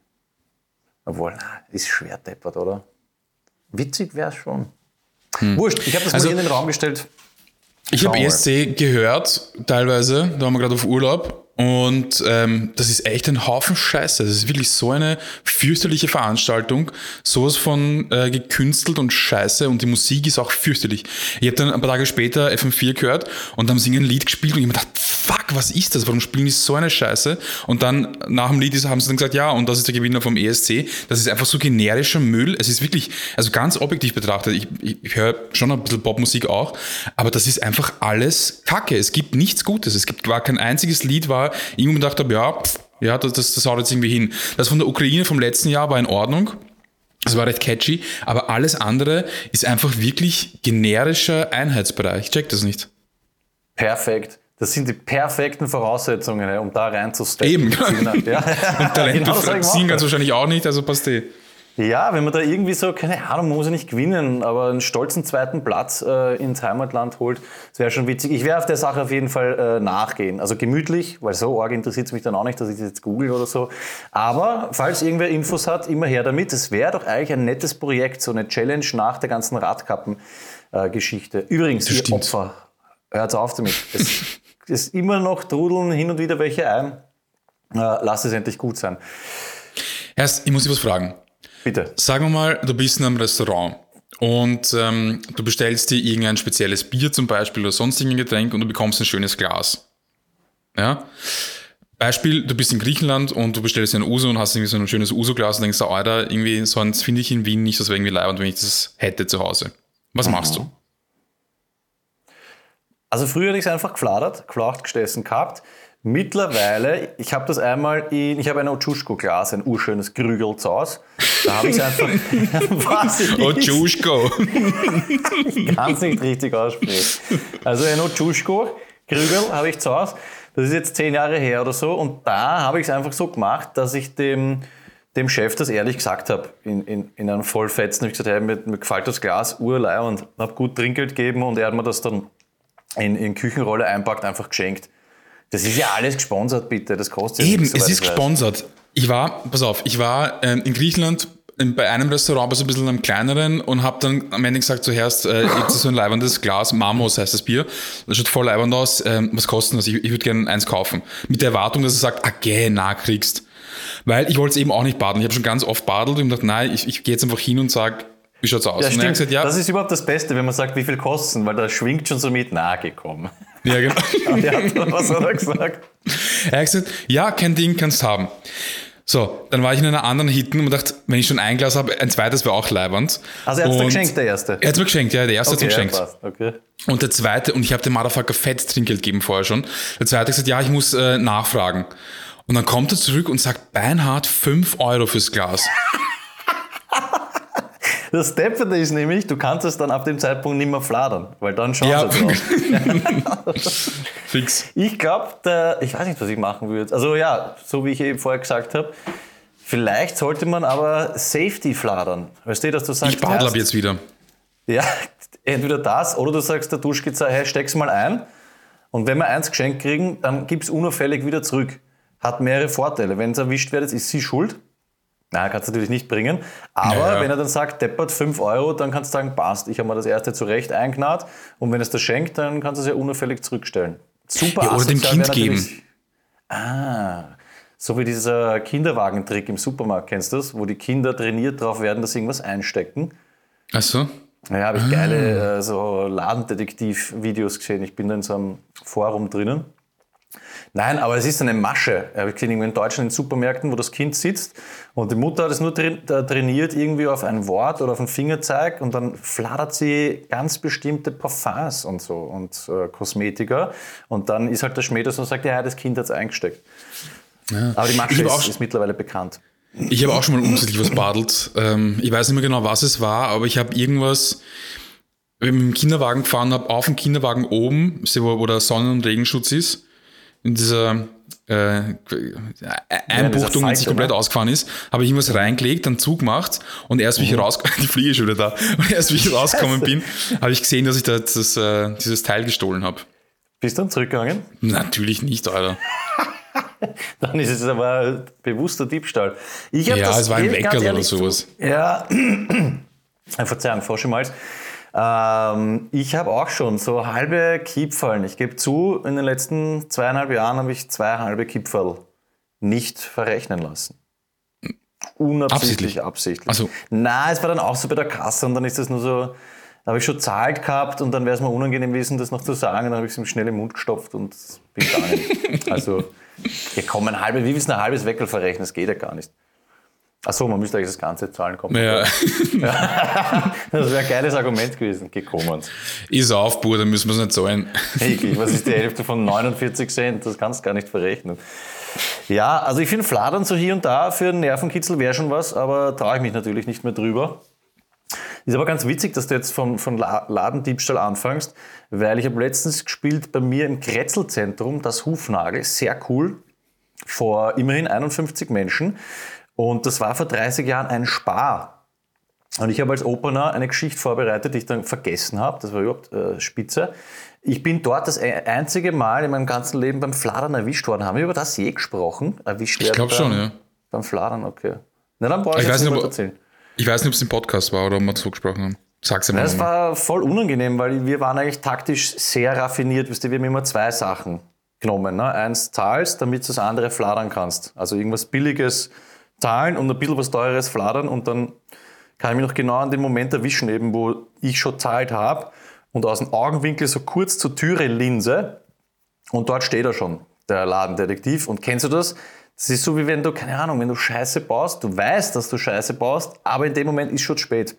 [SPEAKER 1] Obwohl, na, ist schwer deppert, oder? Witzig wäre es schon. Hm. Wurscht, ich habe das also, mal hier in den Raum gestellt.
[SPEAKER 2] Ich habe E S C gehört, teilweise. Da waren wir gerade auf Urlaub. Und ähm, das ist echt ein Haufen Scheiße. Das ist wirklich so eine fürchterliche Veranstaltung. Sowas von äh, gekünstelt und Scheiße. Und die Musik ist auch fürchterlich. Ich habe dann ein paar Tage später F M vier gehört und haben sie ein Lied gespielt und ich habe mir gedacht, fuck, was ist das? Warum spielen die so eine Scheiße? Und dann nach dem Lied haben sie dann gesagt, ja, und das ist der Gewinner vom E S C. Das ist einfach so generischer Müll. Es ist wirklich, also ganz objektiv betrachtet, ich, ich, ich höre schon ein bisschen Popmusik auch, aber das ist einfach alles Kacke. Es gibt nichts Gutes. Es gibt war kein einziges Lied, war irgendwo gedacht habe, ja, pff, ja, das, das, das haut jetzt irgendwie hin. Das von der Ukraine vom letzten Jahr war in Ordnung. Das war recht catchy, aber alles andere ist einfach wirklich generischer Einheitsbereich. Ich check das nicht.
[SPEAKER 1] Perfekt. Das sind die perfekten Voraussetzungen, um da reinzustecken.
[SPEAKER 2] Eben. Ja. Und Talent genau, singen ganz wahrscheinlich auch nicht, also passt eh.
[SPEAKER 1] Ja, wenn man da irgendwie so, keine Ahnung, man muss ja nicht gewinnen, aber einen stolzen zweiten Platz äh, ins Heimatland holt, das wäre schon witzig. Ich werde auf der Sache auf jeden Fall äh, nachgehen. Also gemütlich, weil so arg interessiert es mich dann auch nicht, dass ich das jetzt google oder so. Aber falls irgendwer Infos hat, immer her damit. Es wäre doch eigentlich ein nettes Projekt, so eine Challenge nach der ganzen Radkappen-Geschichte. Äh, Übrigens,
[SPEAKER 2] das
[SPEAKER 1] ihr
[SPEAKER 2] stimmt.
[SPEAKER 1] Opfer, hört auf damit. Es ist immer noch trudeln hin und wieder welche ein. Äh, lasst es endlich gut sein.
[SPEAKER 2] Erst, ich muss dich was fragen.
[SPEAKER 1] Bitte.
[SPEAKER 2] Sagen wir mal, du bist in einem Restaurant und ähm, du bestellst dir irgendein spezielles Bier zum Beispiel oder sonst irgendein Getränk und du bekommst ein schönes Glas. Ja? Beispiel, du bist in Griechenland und du bestellst dir ein Uso und hast irgendwie so ein schönes Uso-Glas und denkst, Alter, irgendwie so eins finde ich in Wien nicht, das wäre irgendwie leibend, wenn ich das hätte zu Hause. Was mhm. machst du?
[SPEAKER 1] Also früher hätte ich es einfach gefladert, geflaucht, gestessen gehabt. Mittlerweile, ich habe das einmal in, ich habe ein Otschuschko-Glas, ein urschönes Grügel zu Hause. Da habe ich es einfach, was ist?
[SPEAKER 2] Otschuschko.
[SPEAKER 1] Ich kann es nicht richtig aussprechen. Also ein Otschuschko-Grügel habe ich zu Hause. Das ist jetzt zehn Jahre her oder so. Und da habe ich es einfach so gemacht, dass ich dem dem Chef das ehrlich gesagt habe, in, in, in einem Vollfetzen. Ich habe gesagt, hey, mir, mir gefällt das Glas urlei und habe gut Trinkgeld gegeben und er hat mir das dann in, in Küchenrolle einpackt, einfach geschenkt. Das ist ja alles gesponsert, bitte. Das kostet ja
[SPEAKER 2] Eben,
[SPEAKER 1] nichts,
[SPEAKER 2] es
[SPEAKER 1] soweit
[SPEAKER 2] ist
[SPEAKER 1] ich weiß.
[SPEAKER 2] gesponsert. Ich war, pass auf, ich war ähm, in Griechenland ähm, bei einem Restaurant, aber so ein bisschen am kleineren und habe dann am Ende gesagt, so Herrst, äh, jetzt ist so ein leibendes Glas, Mamos heißt das Bier, das schaut voll leibend aus, ähm, was kostet das? Ich, ich würde gerne eins kaufen. Mit der Erwartung, dass er sagt, ah, geh, na, kriegst. Weil ich wollte es eben auch nicht baden. Ich habe schon ganz oft badelt und gedacht, nein, ich, ich gehe jetzt einfach hin und sage, wie schaut's aus?
[SPEAKER 1] Ja,
[SPEAKER 2] und
[SPEAKER 1] stimmt.
[SPEAKER 2] er hat gesagt, ja,
[SPEAKER 1] Das ist überhaupt das Beste, wenn man sagt, wie viel kosten, weil da schwingt schon so mit, na, gekommen.
[SPEAKER 2] ja, genau.
[SPEAKER 1] Ja, was hat er gesagt?
[SPEAKER 2] Er hat gesagt, ja, kein Ding, kannst haben. So, dann war ich in einer anderen Hitten und dachte, wenn ich schon ein Glas habe, ein zweites wäre auch leibernd.
[SPEAKER 1] Also er hat es dir
[SPEAKER 2] Und
[SPEAKER 1] geschenkt, der erste?
[SPEAKER 2] Er hat es mir geschenkt, ja, der erste
[SPEAKER 1] Okay,
[SPEAKER 2] hat es mir
[SPEAKER 1] ja,
[SPEAKER 2] geschenkt.
[SPEAKER 1] passt. Okay.
[SPEAKER 2] Und der zweite, und ich habe dem Motherfucker fett Trinkgeld gegeben vorher schon, der zweite hat gesagt, ja, ich muss äh, nachfragen. Und dann kommt er zurück und sagt, beinhart fünf Euro fürs Glas.
[SPEAKER 1] Das Depperte ist nämlich, du kannst es dann ab dem Zeitpunkt nicht mehr fladern, weil dann schauen
[SPEAKER 2] Ja.
[SPEAKER 1] sie drauf.
[SPEAKER 2] Fix.
[SPEAKER 1] Ich glaube, ich weiß nicht, was ich machen würde. Also ja, so wie ich eben vorher gesagt habe, vielleicht sollte man aber Safety fladern. Weißt du, dass du sagst,
[SPEAKER 2] Ich badel ab
[SPEAKER 1] erst-
[SPEAKER 2] jetzt wieder.
[SPEAKER 1] Ja, entweder das oder du sagst der Duschkizza, hey, steck's mal ein und wenn wir eins geschenkt kriegen, dann gib's unauffällig wieder zurück. Hat mehrere Vorteile. Wenn es erwischt wird, ist sie schuld. Nein, kannst du natürlich nicht bringen. Aber
[SPEAKER 2] Ja, ja.
[SPEAKER 1] wenn er dann sagt, deppert fünf Euro, dann kannst du sagen, passt, ich habe mir das erste zurecht eingenäht. Und wenn es das schenkt, dann kannst du es ja unauffällig zurückstellen. Super
[SPEAKER 2] Ja, oder dem
[SPEAKER 1] asozial
[SPEAKER 2] Kind
[SPEAKER 1] wäre
[SPEAKER 2] geben.
[SPEAKER 1] natürlich- Ah, so wie dieser Kinderwagentrick im Supermarkt, kennst du das? Wo die Kinder trainiert darauf werden, dass sie irgendwas einstecken.
[SPEAKER 2] Ach so.
[SPEAKER 1] Ja, habe ich geile äh, so Ladendetektiv-Videos gesehen. Ich bin da in so einem Forum drinnen. Nein, aber es ist eine Masche. Habe ich gesehen, irgendwo in Deutschland in Supermärkten, wo das Kind sitzt und die Mutter hat es nur tra- da trainiert irgendwie auf ein Wort oder auf einen Fingerzeig und dann fladert sie ganz bestimmte Parfums und so und äh, Kosmetika und dann ist halt der Schmäh, der so sagt, ja, das Kind hat es eingesteckt.
[SPEAKER 2] Ja.
[SPEAKER 1] Aber die Masche
[SPEAKER 2] Ich hab
[SPEAKER 1] ist,
[SPEAKER 2] auch-
[SPEAKER 1] ist mittlerweile bekannt.
[SPEAKER 2] Ich habe auch schon mal unsäglich was badelt. Ähm, ich weiß nicht mehr genau, was es war, aber ich habe irgendwas, wenn ich mit dem Kinderwagen gefahren habe, auf dem Kinderwagen oben, wo, wo der Sonnen- und Regenschutz ist, in dieser äh, Einbuchtung, wenn es sich
[SPEAKER 1] Falte,
[SPEAKER 2] komplett
[SPEAKER 1] ne?
[SPEAKER 2] ausgefahren ist, habe ich irgendwas reingelegt, dann zugemacht und erst wie ich raus, die Fliege ist schon wieder da, und erst wie ich rausgekommen bin, habe ich gesehen, dass ich da das, äh, dieses Teil gestohlen habe.
[SPEAKER 1] Bist du dann zurückgegangen?
[SPEAKER 2] Natürlich nicht, Alter.
[SPEAKER 1] Dann ist es aber bewusster Diebstahl. Ich hab
[SPEAKER 2] Ja,
[SPEAKER 1] das
[SPEAKER 2] es war ein
[SPEAKER 1] ganz
[SPEAKER 2] Weckerl oder
[SPEAKER 1] ehrlich
[SPEAKER 2] sowas.
[SPEAKER 1] Ja, Verzeihung, Frosch im Hals. Ähm, ich habe auch schon so halbe Kipferln. Ich gebe zu, in den letzten zweieinhalb Jahren habe ich zwei halbe Kipferl nicht verrechnen lassen. Unabsichtlich,
[SPEAKER 2] Absichtlich?
[SPEAKER 1] absichtlich.
[SPEAKER 2] Ach so.
[SPEAKER 1] Nein, es war dann auch so bei der Kasse und dann ist das nur so, da habe ich schon zahlt gehabt und dann wäre es mir unangenehm gewesen, das noch zu sagen. Und dann habe ich es ihm schnell im Mund gestopft und bin gegangen. Also, hier kommen ein halbes, wie willst du ein halbes Weckel verrechnen? Das geht ja gar nicht. Achso, man müsste eigentlich das ganze zahlen kommen.
[SPEAKER 2] Ja,
[SPEAKER 1] Das wäre ein geiles Argument gewesen. Gekommen.
[SPEAKER 2] ist auf, Bruder, müssen wir es nicht zahlen.
[SPEAKER 1] Hey, was ist die Hälfte von neunundvierzig Cent? Das kannst du gar nicht verrechnen. Ja, also ich finde Fladern so hier und da für einen Nervenkitzel wäre schon was, aber traue ich mich natürlich nicht mehr drüber. Ist aber ganz witzig, dass du jetzt von, von La- Ladendiebstahl anfängst, weil ich habe letztens gespielt bei mir im Kretzelzentrum, das Hufnagel, sehr cool, vor immerhin einundfünfzig Menschen. Und das war vor dreißig Jahren ein Spar. Und ich habe als Opener eine Geschichte vorbereitet, die ich dann vergessen habe. Das war überhaupt äh, spitze. Ich bin dort das e- einzige Mal in meinem ganzen Leben beim Fladern erwischt worden. Haben wir über das je gesprochen? Erwischt
[SPEAKER 2] Ich
[SPEAKER 1] werden
[SPEAKER 2] glaube
[SPEAKER 1] beim-
[SPEAKER 2] schon, ja.
[SPEAKER 1] Beim Fladern, okay. Na, dann brauche ich,
[SPEAKER 2] Ich
[SPEAKER 1] jetzt
[SPEAKER 2] weiß
[SPEAKER 1] nicht
[SPEAKER 2] nicht,
[SPEAKER 1] mehr
[SPEAKER 2] ob-
[SPEAKER 1] erzählen.
[SPEAKER 2] Ich weiß nicht, ob es im Podcast war oder ob wir so gesprochen haben. Sag's ja mal.
[SPEAKER 1] Das
[SPEAKER 2] nochmal.
[SPEAKER 1] war voll unangenehm, weil wir waren eigentlich taktisch sehr raffiniert. Weißt du, wir haben immer zwei Sachen genommen. Ne? Eins zahlst, damit du das andere fladern kannst. Also irgendwas Billiges zahlen und ein bisschen was Teures fladern. Und dann kann ich mich noch genau an den Moment erwischen, eben, wo ich schon zahlt habe und aus dem Augenwinkel so kurz zur Türe linse. Und dort steht er schon, der Ladendetektiv. Und kennst du das? Das ist so, wie wenn du, keine Ahnung, wenn du Scheiße baust, du weißt, dass du Scheiße baust, aber in dem Moment ist schon zu spät.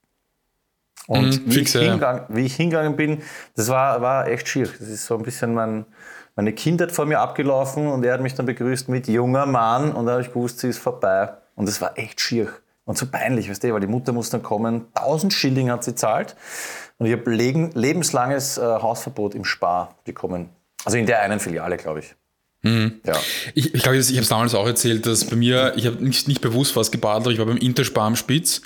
[SPEAKER 1] Und
[SPEAKER 2] Mhm,
[SPEAKER 1] wie,
[SPEAKER 2] fix,
[SPEAKER 1] ich
[SPEAKER 2] ja.
[SPEAKER 1] hingang, wie ich hingegangen bin, das war, war echt schier. Das ist so ein bisschen mein, meine Kindheit vor mir abgelaufen und er hat mich dann begrüßt mit junger Mann und da habe ich gewusst, sie ist vorbei. Und das war echt schier. Und so peinlich, weißt du, weil die Mutter muss dann kommen. tausend Schilling hat sie zahlt und ich habe lebenslanges äh, Hausverbot im Spar bekommen. Also in der einen Filiale, glaube ich.
[SPEAKER 2] Mhm. Ja. Ich, ich glaube, ich habe es damals auch erzählt, dass bei mir, ich habe nicht, nicht bewusst was gebadet, aber ich war beim Interspar am Spitz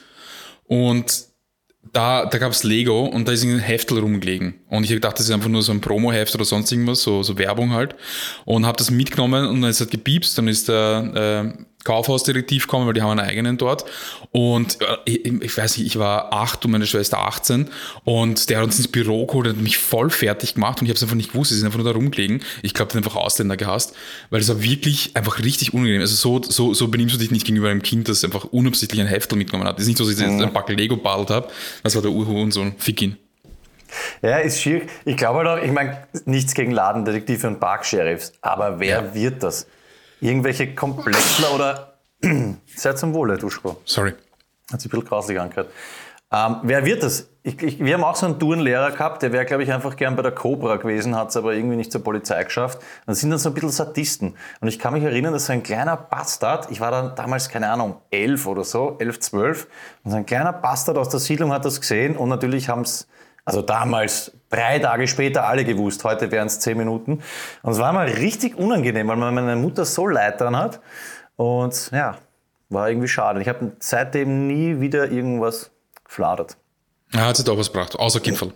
[SPEAKER 2] und da, da gab es Lego und da ist ein Heftel rumgelegen. Und ich habe gedacht, das ist einfach nur so ein Promo-Heft oder sonst irgendwas, so, so Werbung halt. Und habe das mitgenommen und dann ist es gepiepst, dann ist der äh, Kaufhausdetektiv gekommen, weil die haben einen eigenen dort. Und äh, ich, ich weiß nicht, ich war acht und meine Schwester achtzehn und der hat uns ins Büro geholt und hat mich voll fertig gemacht und ich habe es einfach nicht gewusst, sie sind einfach nur da rumgelegen. Ich glaube, die haben einfach Ausländer gehasst, weil es war wirklich einfach richtig unangenehm. Also so, so, so benimmst du dich nicht gegenüber einem Kind, das einfach unabsichtlich ein Heftel mitgenommen hat. Das ist nicht so, dass ich jetzt ein Backel Lego badelt habe. Das war der Urhurensohn, fick ihn.
[SPEAKER 1] Ja, ist schwierig. Ich glaube halt auch, ich meine, nichts gegen Ladendetektive und Parksheriffs, aber wer ja. wird das? Irgendwelche Komplexler oder sehr zum Wohle, Duschko.
[SPEAKER 2] Sorry.
[SPEAKER 1] Hat sich ein bisschen grauslich angehört. Ähm, wer wird das? Ich, ich, wir haben auch so einen Tourenlehrer gehabt, der wäre, glaube ich, einfach gern bei der Cobra gewesen, hat es aber irgendwie nicht zur Polizei geschafft. Das sind dann so ein bisschen Sadisten. Und ich kann mich erinnern, dass so ein kleiner Bastard, ich war dann damals, keine Ahnung, elf oder so, elf, zwölf, und so ein kleiner Bastard aus der Siedlung hat das gesehen und natürlich haben es, also damals, drei Tage später alle gewusst, heute wären es zehn Minuten. Und es war mal richtig unangenehm, weil man meine Mutter so leid dran hat. Und ja, war irgendwie schade. Ich habe seitdem nie wieder irgendwas gefladert.
[SPEAKER 2] Ja, hat sich da was gebracht, außer Gipfel.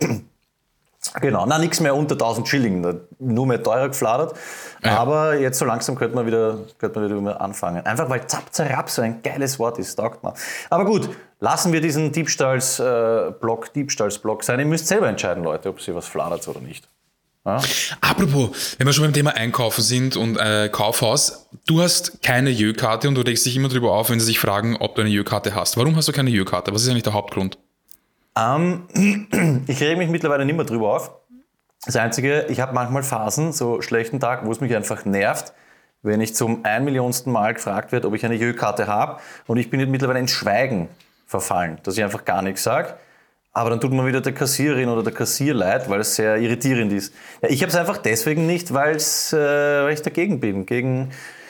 [SPEAKER 1] Genau, na nichts mehr unter tausend Schilling, nur mehr teurer gefladert. Ja. Aber jetzt so langsam könnte man wieder, könnte man wieder anfangen. Einfach weil Zap, Zarab so ein geiles Wort ist, taugt man. Aber gut, lassen wir diesen Diebstahlsblock, Diebstahlsblock sein. Ihr müsst selber entscheiden, Leute, ob ihr was fladert oder nicht. Ja?
[SPEAKER 2] Apropos, wenn wir schon beim Thema Einkaufen sind und äh, Kaufhaus, du hast keine Jö-Karte und du regst dich immer darüber auf, wenn sie sich fragen, ob du eine Jö-Karte hast. Warum hast du keine Jö-Karte? Was ist eigentlich der Hauptgrund?
[SPEAKER 1] Um, ich rege mich mittlerweile nicht mehr drüber auf. Das Einzige, ich habe manchmal Phasen, so schlechten Tag, wo es mich einfach nervt, wenn ich zum ein Millionsten Mal gefragt werde, ob ich eine Jö-Karte habe. Und ich bin jetzt mittlerweile ins Schweigen verfallen, dass ich einfach gar nichts sage. Aber dann tut mir wieder der Kassiererin oder der Kassier leid, weil es sehr irritierend ist. Ja, ich habe es einfach deswegen nicht, weil's, äh, weil ich dagegen bin, gegen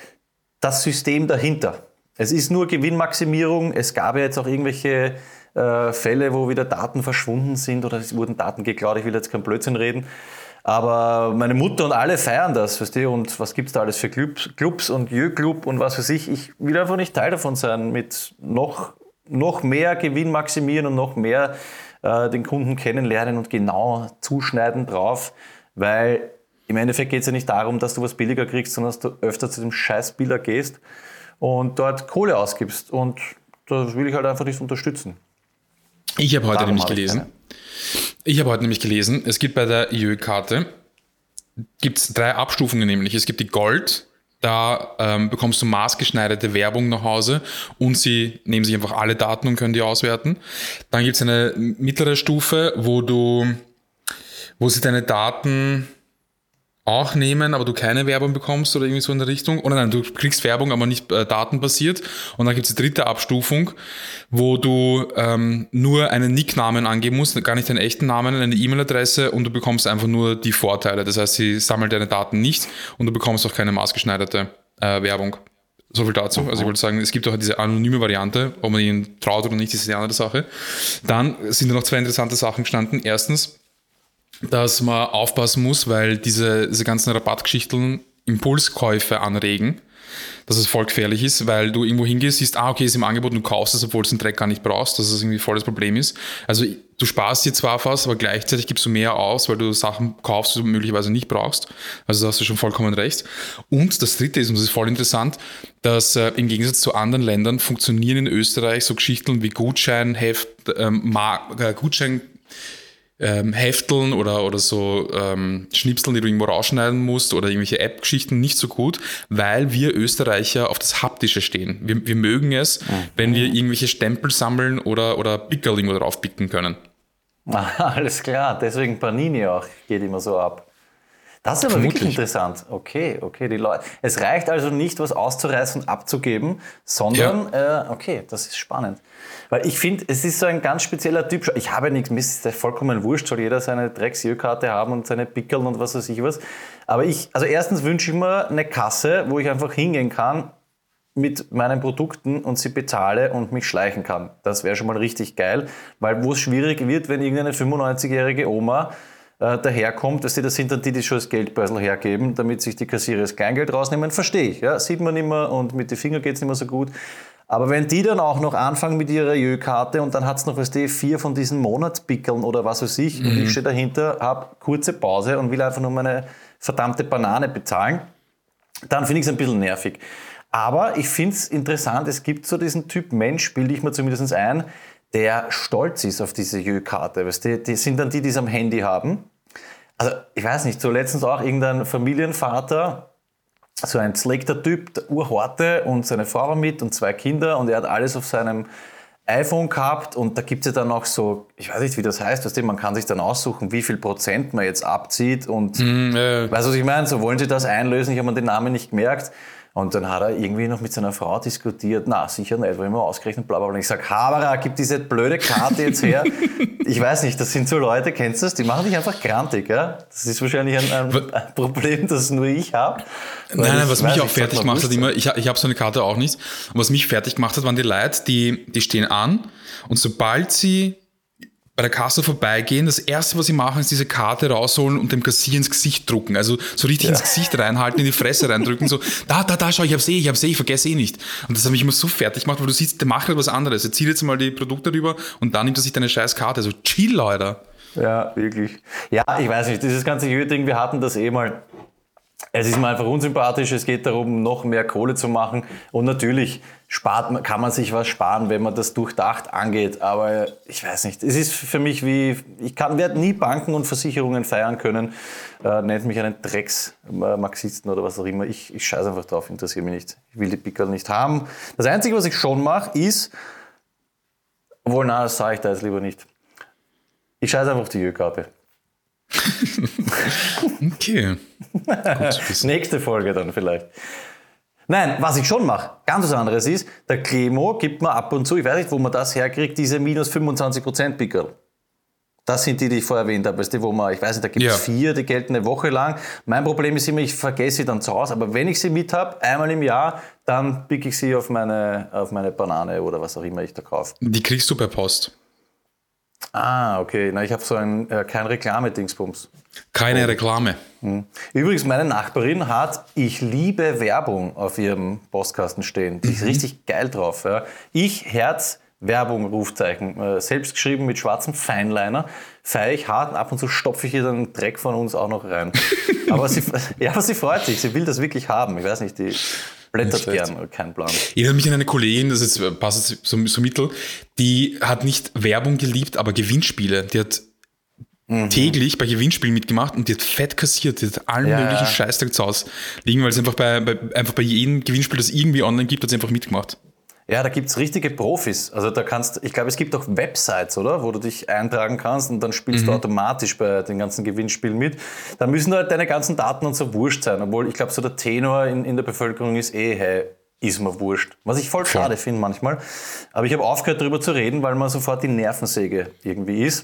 [SPEAKER 1] das System dahinter. Es ist nur Gewinnmaximierung. Es gab ja jetzt auch irgendwelche äh, Fälle, wo wieder Daten verschwunden sind oder es wurden Daten geklaut. Ich will jetzt keinen Blödsinn reden. Aber meine Mutter und alle feiern das, weißt du? Und was gibt's da alles für Clubs, Clubs und Jö-Club und was weiß ich. Ich will einfach nicht Teil davon sein, mit noch, noch mehr Gewinn maximieren und noch mehr äh, den Kunden kennenlernen und genau zuschneiden drauf, weil im Endeffekt geht es ja nicht darum, dass du was billiger kriegst, sondern dass du öfter zu dem Scheißbiller gehst und dort Kohle ausgibst. Und das will ich halt einfach nicht unterstützen.
[SPEAKER 2] Ich habe heute
[SPEAKER 1] Darum
[SPEAKER 2] nämlich
[SPEAKER 1] habe ich
[SPEAKER 2] gelesen,
[SPEAKER 1] keine.
[SPEAKER 2] ich habe heute nämlich gelesen, es gibt bei der Jö-Karte gibt's drei Abstufungen nämlich. Es gibt die Gold, da ähm, bekommst du maßgeschneiderte Werbung nach Hause und sie nehmen sich einfach alle Daten und können die auswerten. Dann gibt's eine mittlere Stufe, wo du, wo sie deine Daten auch nehmen, aber du keine Werbung bekommst oder irgendwie so in der Richtung. Oder nein, du kriegst Werbung, aber nicht äh, datenbasiert. Und dann gibt es die dritte Abstufung, wo du ähm, nur einen Nicknamen angeben musst, gar nicht deinen echten Namen, eine E-Mail-Adresse und du bekommst einfach nur die Vorteile. Das heißt, sie sammelt deine Daten nicht und du bekommst auch keine maßgeschneiderte äh, Werbung. So viel dazu. Also ich wollte sagen, es gibt auch diese anonyme Variante, ob man ihnen traut oder nicht, ist eine andere Sache. Dann sind da noch zwei interessante Sachen gestanden. Erstens, dass man aufpassen muss, weil diese, diese ganzen Rabattgeschichten Impulskäufe anregen, dass es voll gefährlich ist, weil du irgendwo hingehst, siehst, ah, okay, ist im Angebot und du kaufst es, obwohl du den Dreck gar nicht brauchst, dass es irgendwie voll das Problem ist. Also du sparst dir zwar was, aber gleichzeitig gibst du mehr aus, weil du Sachen kaufst, die du möglicherweise nicht brauchst. Also da hast du schon vollkommen recht. Und das Dritte ist, und das ist voll interessant, dass äh, im Gegensatz zu anderen Ländern funktionieren in Österreich so Geschichten wie Gutscheinheft, ähm, Mar- äh, Gutschein Ähm, Hefteln oder, oder so ähm, Schnipseln, die du irgendwo rausschneiden musst oder irgendwelche App-Geschichten nicht so gut, weil wir Österreicher auf das Haptische stehen. Wir, wir mögen es, mhm. wenn wir irgendwelche Stempel sammeln oder, oder Pickel irgendwo drauf picken können.
[SPEAKER 1] Ah, alles klar, deswegen Panini auch geht immer so ab. Das ist aber
[SPEAKER 2] Vermutlich.
[SPEAKER 1] wirklich interessant. Okay, okay, die Leute. Es reicht also nicht, was auszureißen und abzugeben, sondern, ja. äh, okay, das ist spannend. Weil ich finde, es ist so ein ganz spezieller Typ. Ich habe nichts, mir ist das vollkommen wurscht, soll jeder seine Drecks-Jö-Karte haben und seine Pickeln und was weiß ich was. Aber ich, also erstens wünsche ich mir eine Kasse, wo ich einfach hingehen kann mit meinen Produkten und sie bezahle und mich schleichen kann. Das wäre schon mal richtig geil, weil wo es schwierig wird, wenn irgendeine fünfundneunzigjährige Oma äh, daherkommt. Das sind dann die, die schon das Geldbörsel hergeben, damit sich die Kassierer das Kleingeld rausnehmen. Verstehe ich. Ja? Sieht man nicht mehr und mit den Fingern geht es nicht mehr so gut. Aber wenn die dann auch noch anfangen mit ihrer Jö-Karte und dann hat es noch, weißt du, vier von diesen Monatspickeln oder was weiß ich, mhm. und ich stehe dahinter, habe kurze Pause und will einfach nur meine verdammte Banane bezahlen, dann finde ich es ein bisschen nervig. Aber ich finde es interessant, es gibt so diesen Typ Mensch, bilde ich mir zumindest ein, der stolz ist auf diese Jö-Karte. Weißt du, die sind dann die, die es am Handy haben. Also ich weiß nicht, so letztens auch irgendein Familienvater, so ein zlegter Typ, der Urhorte und seine Frau war mit und zwei Kinder und er hat alles auf seinem iPhone gehabt und da gibt es ja dann auch so, ich weiß nicht, wie das heißt, weißt du, man kann sich dann aussuchen, wie viel Prozent man jetzt abzieht und mm, äh. weißt du, was ich meine? So wollen sie das einlösen, ich habe mir den Namen nicht gemerkt. Und dann hat er irgendwie noch mit seiner Frau diskutiert, na sicher nicht, weil immer ausgerechnet, bla bla bla. Und ich sage, Habara, gib diese blöde Karte jetzt her. Ich weiß nicht, das sind so Leute, kennst du das? Die machen dich einfach grantig, ja? Das ist wahrscheinlich ein, ein, ein Problem, das nur ich habe.
[SPEAKER 2] Nein, nein, was mich auch fertig gemacht hat immer, ich, ich habe so eine Karte auch nicht, und was mich fertig gemacht hat, waren die Leute, die, die stehen an und sobald sie bei der Kasse vorbeigehen, das Erste, was sie machen, ist diese Karte rausholen und dem Kassier ins Gesicht drucken. Also so richtig ja. ins Gesicht reinhalten, in die Fresse reindrücken, so, da, da, da, schau, ich hab's eh, ich hab's eh, ich vergesse eh nicht. Und das hat mich immer so fertig gemacht, weil du siehst, der macht halt was anderes. Er zieht jetzt mal die Produkte rüber und dann nimmt er sich deine scheiß Karte. So, chill, Leute.
[SPEAKER 1] Ja, wirklich. Ja, ich weiß nicht, dieses ganze Jö-Ding, wir hatten das eh mal. Es ist mir einfach unsympathisch, es geht darum, noch mehr Kohle zu machen und natürlich spart man, kann man sich was sparen, wenn man das durchdacht angeht, aber ich weiß nicht, es ist für mich wie, ich kann, werde nie Banken und Versicherungen feiern können, äh, nennt mich einen Drecks-Marxisten oder was auch immer, ich, ich scheiße einfach drauf, interessiert mich nicht, ich will die Pickel nicht haben. Das Einzige, was ich schon mache, ist, obwohl, na, das sage ich da jetzt lieber nicht, ich scheiße einfach auf die Jö-Karte.
[SPEAKER 2] Okay.
[SPEAKER 1] Gut, nächste Folge dann vielleicht. Nein, was ich schon mache, ganz was anderes ist, der Clemo gibt mir ab und zu, ich weiß nicht, wo man das herkriegt, diese minus fünfundzwanzig Prozent Pickel. Das sind die, die ich vorher erwähnt habe, weißt du, wo man, ich weiß nicht, da gibt es ja. vier, die gelten eine Woche lang. Mein Problem ist immer, ich vergesse sie dann zu Hause, aber wenn ich sie mit habe, einmal im Jahr, dann picke ich sie auf meine, auf meine Banane oder was auch immer ich da kaufe.
[SPEAKER 2] Die kriegst du per Post.
[SPEAKER 1] Ah, okay. Na, ich habe so ein, äh, kein Reklame-Dingsbums.
[SPEAKER 2] Keine Reklame.
[SPEAKER 1] Hm. Übrigens, meine Nachbarin hat Ich liebe Werbung auf ihrem Postkasten stehen. Die ist mhm. richtig geil drauf. Ja. Ich, Herz, Werbung, Rufzeichen. Äh, selbst geschrieben mit schwarzem Feinliner. Feiere ich hart und ab und zu stopfe ich ihr den Dreck von uns auch noch rein. aber, sie, ja, aber sie freut sich. Sie will das wirklich haben. Ich weiß nicht, die blättert gern, kein Plan.
[SPEAKER 2] Ich erinnere mich an eine Kollegin, das ist, passt jetzt so, so mittel, die hat nicht Werbung geliebt, aber Gewinnspiele. Die hat mhm. täglich bei Gewinnspielen mitgemacht und die hat fett kassiert. Die hat allen ja. möglichen Scheißdreck zu Hause liegen, weil sie einfach bei, bei, einfach bei jedem Gewinnspiel, das irgendwie online gibt, hat sie einfach mitgemacht.
[SPEAKER 1] Ja, da gibt es richtige Profis. Also da kannst, ich glaube, es gibt auch Websites, oder? Wo du dich eintragen kannst und dann spielst mhm. du automatisch bei den ganzen Gewinnspielen mit. Da müssen halt deine ganzen Daten und so wurscht sein. Obwohl, ich glaube, so der Tenor in, in der Bevölkerung ist eh, hey, ist mir wurscht. Was ich voll schade finde manchmal. Aber ich habe aufgehört, darüber zu reden, weil man sofort die Nervensäge irgendwie ist.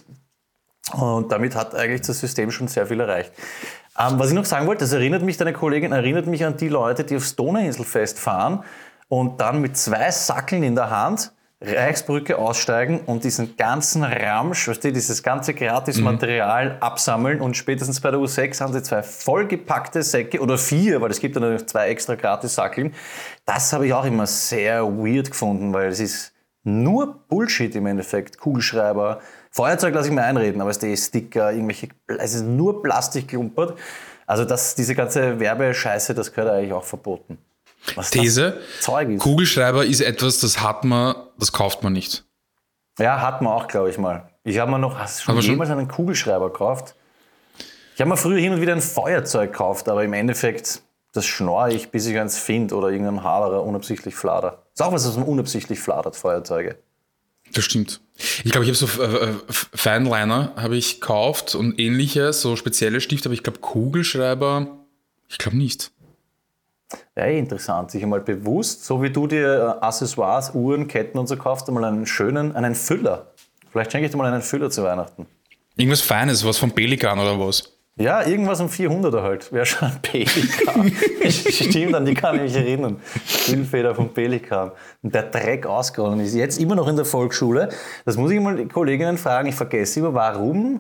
[SPEAKER 1] Und damit hat eigentlich das System schon sehr viel erreicht. Ähm, was ich noch sagen wollte, das erinnert mich, deine Kollegin erinnert mich an die Leute, die aufs Donauinselfest fahren und dann mit zwei Sackeln in der Hand Reichsbrücke aussteigen und diesen ganzen Ramsch, weißt du, dieses ganze Gratismaterial mhm. absammeln und spätestens bei der U sechs haben sie zwei vollgepackte Säcke oder vier, weil es gibt dann noch zwei extra Gratis-Sackeln. Das habe ich auch immer sehr weird gefunden, weil es ist nur Bullshit im Endeffekt. Kugelschreiber, Feuerzeug lasse ich mir einreden, aber es ist Sticker, irgendwelche, es ist nur Plastik klumpert. Also das, diese ganze Werbescheiße, das gehört eigentlich auch verboten. Was
[SPEAKER 2] These, ist. Kugelschreiber ist etwas, das hat man, das kauft man nicht.
[SPEAKER 1] Ja, hat man auch, glaube ich mal. Ich habe mir noch, hast du schon jemals einen Kugelschreiber gekauft? Ich habe mir früher hin und wieder ein Feuerzeug gekauft, aber im Endeffekt, das schnorre ich, bis ich eins finde oder irgendein Haberer unabsichtlich fladert. Das ist auch was, was man unabsichtlich fladert, Feuerzeuge.
[SPEAKER 2] Das stimmt. Ich glaube, ich habe so äh, Fineliner habe ich gekauft und ähnliche, so spezielle Stifte, aber ich glaube Kugelschreiber, ich glaube nicht.
[SPEAKER 1] Ja, interessant, sich einmal bewusst, so wie du dir Accessoires, Uhren, Ketten und so kaufst, einmal einen schönen, einen Füller. Vielleicht schenke ich dir mal einen Füller zu Weihnachten.
[SPEAKER 2] Irgendwas Feines, was vom Pelikan oder was?
[SPEAKER 1] Ja, irgendwas um vierhunderter halt. Wäre schon ein Pelikan. Stimmt, an die kann ich mich erinnern. Füllfeder vom Pelikan. Und der Dreck ausgegangen ist jetzt immer noch in der Volksschule. Das muss ich mal die Kolleginnen fragen. Ich vergesse immer, warum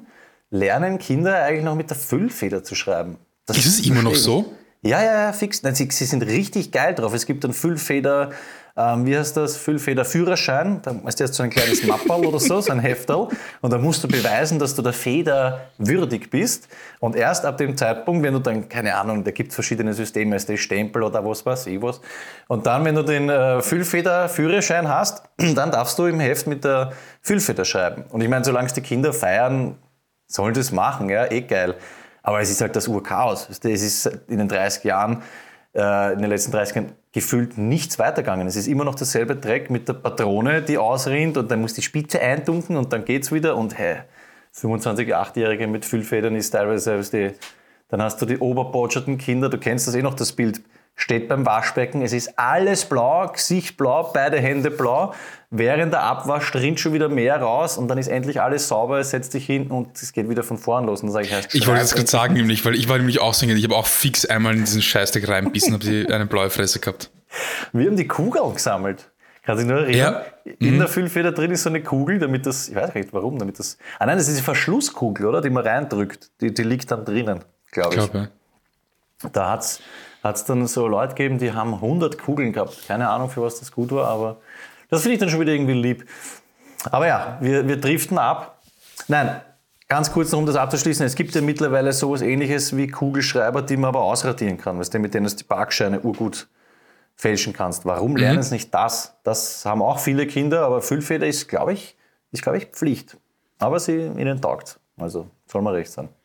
[SPEAKER 1] lernen Kinder eigentlich noch mit der Füllfeder zu schreiben. Das
[SPEAKER 2] ist es immer noch so?
[SPEAKER 1] Ja, ja, ja, fix. Nein, sie, sie sind richtig geil drauf. Es gibt einen Füllfeder, ähm, wie heißt das, Füllfeder-Führerschein. Da ist jetzt so ein kleines Mapperl oder so, so ein Hefterl. Und da musst du beweisen, dass du der Feder würdig bist. Und erst ab dem Zeitpunkt, wenn du dann, keine Ahnung, da gibt es verschiedene Systeme, ist das Stempel oder was weiß ich was. Und dann, wenn du den äh, Füllfeder-Führerschein hast, dann darfst du im Heft mit der Füllfeder schreiben. Und ich meine, solange es die Kinder feiern, sollen das machen, ja, eh geil. Aber es ist halt das Urchaos. Es ist in den dreißig Jahren, äh, in den letzten dreißig Jahren gefühlt nichts weitergegangen. Es ist immer noch dasselbe Dreck mit der Patrone, die ausrinnt und dann muss die Spitze eintunken und dann geht's wieder. Und hey, fünfundzwanzig-, achtjährige mit Füllfedern ist teilweise, die, dann hast du die oberbotscherten Kinder, du kennst das eh noch, das Bild, steht beim Waschbecken, es ist alles blau, Gesicht blau, beide Hände blau. Während der Abwasch rinnt schon wieder mehr raus und dann ist endlich alles sauber, es setzt dich hin und es geht wieder von vorn los. Und dann sage ich, heißt,
[SPEAKER 2] ich wollte das gerade sagen, nämlich, weil ich war nämlich auch so, ich habe auch fix einmal in diesen Scheißdreck reinbissen, habe die eine blaue Fresse gehabt.
[SPEAKER 1] Wir haben die Kugeln gesammelt. Kannst du dich nur erinnern?
[SPEAKER 2] Ja.
[SPEAKER 1] In
[SPEAKER 2] mhm.
[SPEAKER 1] der Füllfeder drin ist so eine Kugel, damit das, ich weiß nicht warum, damit das, ah nein, das ist die Verschlusskugel, oder? Die man reindrückt. Die, die liegt dann drinnen, glaube ich. ich glaub, ja. Da hat es hat es dann so Leute gegeben, die haben hundert Kugeln gehabt. Keine Ahnung, für was das gut war, aber das finde ich dann schon wieder irgendwie lieb. Aber ja, wir, wir driften ab. Nein, ganz kurz noch, um das abzuschließen. Es gibt ja mittlerweile sowas Ähnliches wie Kugelschreiber, die man aber ausradieren kann, weißt du, mit denen du die Parkscheine urgut fälschen kannst. Warum mhm. lernen sie nicht das? Das haben auch viele Kinder, aber Füllfeder ist, glaube ich, ist, glaube ich, Pflicht. Aber sie ihnen taugt. Also soll man recht sein.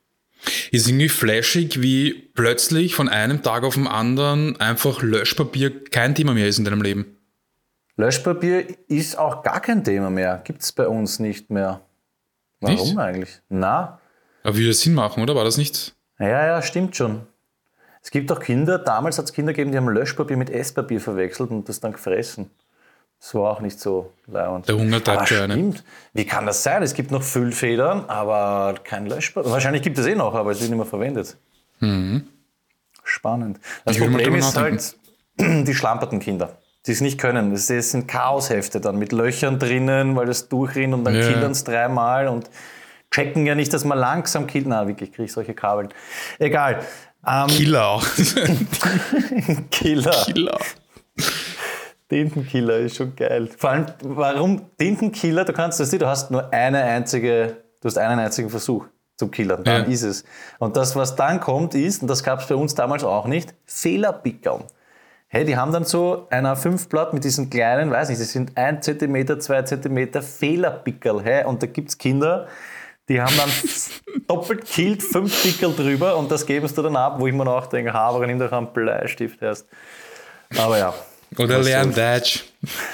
[SPEAKER 2] Ist irgendwie flashig, wie plötzlich von einem Tag auf den anderen einfach Löschpapier kein Thema mehr ist in deinem Leben.
[SPEAKER 1] Löschpapier ist auch gar kein Thema mehr. Gibt es bei uns nicht mehr. Warum nicht? Eigentlich? Na.
[SPEAKER 2] Aber würde das Sinn machen, oder? War das nicht?
[SPEAKER 1] Ja, ja, stimmt schon. Es gibt auch Kinder, damals hat es Kinder gegeben, die haben Löschpapier mit Esspapier verwechselt und das dann gefressen. Das war auch nicht so leibend.
[SPEAKER 2] Der Hunger treibt
[SPEAKER 1] ja stimmt. Wie kann das sein? Es gibt noch Füllfedern, aber kein Löschpapier. Wahrscheinlich gibt es eh noch, aber es wird nicht mehr verwendet.
[SPEAKER 2] Mhm.
[SPEAKER 1] Spannend. Das
[SPEAKER 2] Ich
[SPEAKER 1] Problem ist halt die schlamperten Kinder, die es nicht können. Das sind Chaoshefte dann mit Löchern drinnen, weil das durchrinnt und dann
[SPEAKER 2] ja.
[SPEAKER 1] killern es dreimal und checken ja nicht, dass man langsam killt. Na, wirklich, kriege ich solche Kabeln. Egal.
[SPEAKER 2] Ähm, Killer auch.
[SPEAKER 1] Killer.
[SPEAKER 2] Killer.
[SPEAKER 1] Tintenkiller ist schon geil. Vor allem, warum Tintenkiller? Du kannst das nicht, du hast nur eine einzige, du hast einen einzigen Versuch zum Killern. Dann ja. ist es. Und das, was dann kommt, ist, und das gab es bei uns damals auch nicht, Fehlerpickeln. Hey, die haben dann so ein A fünf Blatt mit diesen kleinen, weiß nicht, das sind ein Zentimeter, zwei Zentimeter Fehlerpickel. Hey, und da gibt es Kinder, die haben dann doppelt killt, fünf Pickel drüber und das geben sie dann ab, wo ich mir auch denke, ha, aber nimm doch einen Bleistift erst. Aber ja.
[SPEAKER 2] Oder lern Deutsch.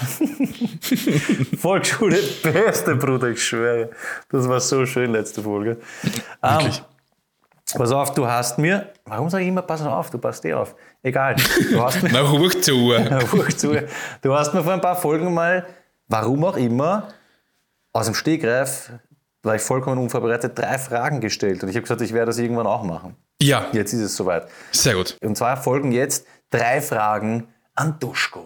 [SPEAKER 1] Volksschule, beste Bruder, ich schwöre. Das war so schön, letzte Folge.
[SPEAKER 2] Wirklich?
[SPEAKER 1] Um, pass auf, du hast mir, warum sage ich immer, pass auf, du passt eh auf. Egal. Du hast mir,
[SPEAKER 2] Na, hoch zu.
[SPEAKER 1] hoch zu. Du hast mir vor ein paar Folgen mal, warum auch immer, aus dem Stegreif, war ich vollkommen unvorbereitet, drei Fragen gestellt. Und ich habe gesagt, ich werde das irgendwann auch machen.
[SPEAKER 2] Ja.
[SPEAKER 1] Jetzt ist es soweit.
[SPEAKER 2] Sehr gut.
[SPEAKER 1] Und zwar folgen jetzt drei Fragen an Duschko.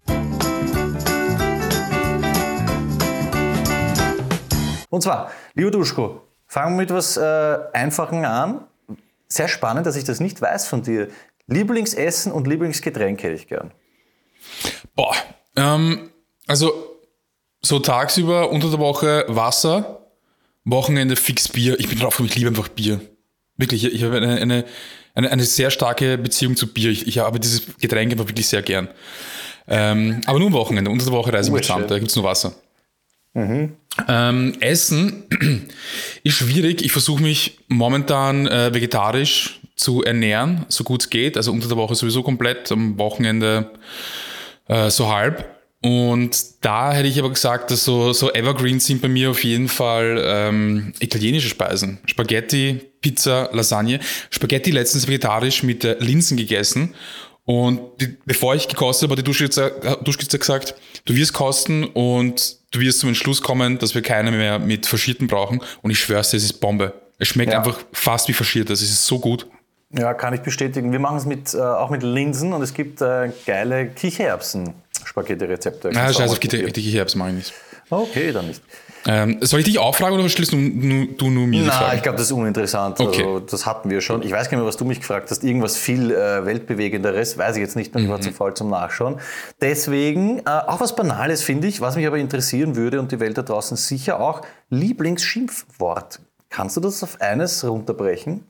[SPEAKER 1] Und zwar, lieber Duschko, fangen wir mit etwas äh, Einfachem an. Sehr spannend, dass ich das nicht weiß von dir. Lieblingsessen und Lieblingsgetränk hätte ich gern.
[SPEAKER 2] Boah, ähm, also so tagsüber, unter der Woche Wasser, Wochenende fix Bier. Ich bin drauf gekommen, ich liebe einfach Bier. Wirklich, ich habe eine, eine, eine, eine sehr starke Beziehung zu Bier. Ich, ich habe dieses Getränk einfach wirklich sehr gern. Ähm, aber nur am Wochenende, unter der Woche reise ich mit zusammen, da gibt es nur Wasser. Mhm. Ähm, Essen ist schwierig. Ich versuche mich momentan äh, vegetarisch zu ernähren, so gut es geht. Also unter der Woche sowieso komplett, am Wochenende äh, so halb. Und da hätte ich aber gesagt, dass so, so Evergreens sind bei mir auf jeden Fall ähm, italienische Speisen. Spaghetti, Pizza, Lasagne. Spaghetti letztens vegetarisch mit äh, Linsen gegessen. Und die, bevor ich gekostet habe, hat die Duschkizze, Duschkizze gesagt, du wirst kosten und du wirst zum Entschluss kommen, dass wir keine mehr mit Faschierten brauchen. Und ich schwör's dir, es ist Bombe. Es schmeckt ja. einfach fast wie Faschiertes. Es ist so gut.
[SPEAKER 1] Ja, kann ich bestätigen. Wir machen es mit, äh, auch mit Linsen und es gibt äh, geile Kichererbsen. Spaghetti-Rezepte.
[SPEAKER 2] Ah, scheiß auf die Kichererbsen mache ich nicht.
[SPEAKER 1] Okay, dann nicht.
[SPEAKER 2] Ähm, soll ich dich auch fragen oder stellst du, nur, du nur mir die
[SPEAKER 1] Na,
[SPEAKER 2] Frage?
[SPEAKER 1] ich glaube, das ist uninteressant.
[SPEAKER 2] Okay.
[SPEAKER 1] Also, das hatten wir schon. Ich weiß gar nicht mehr, was du mich gefragt hast. Irgendwas viel äh, Weltbewegenderes, weiß ich jetzt nicht mehr, ich war
[SPEAKER 2] Mhm.
[SPEAKER 1] zu faul zum Nachschauen. Deswegen, äh, auch was Banales finde ich, was mich aber interessieren würde und die Welt da draußen sicher auch, Lieblingsschimpfwort. Kannst du das auf eines runterbrechen?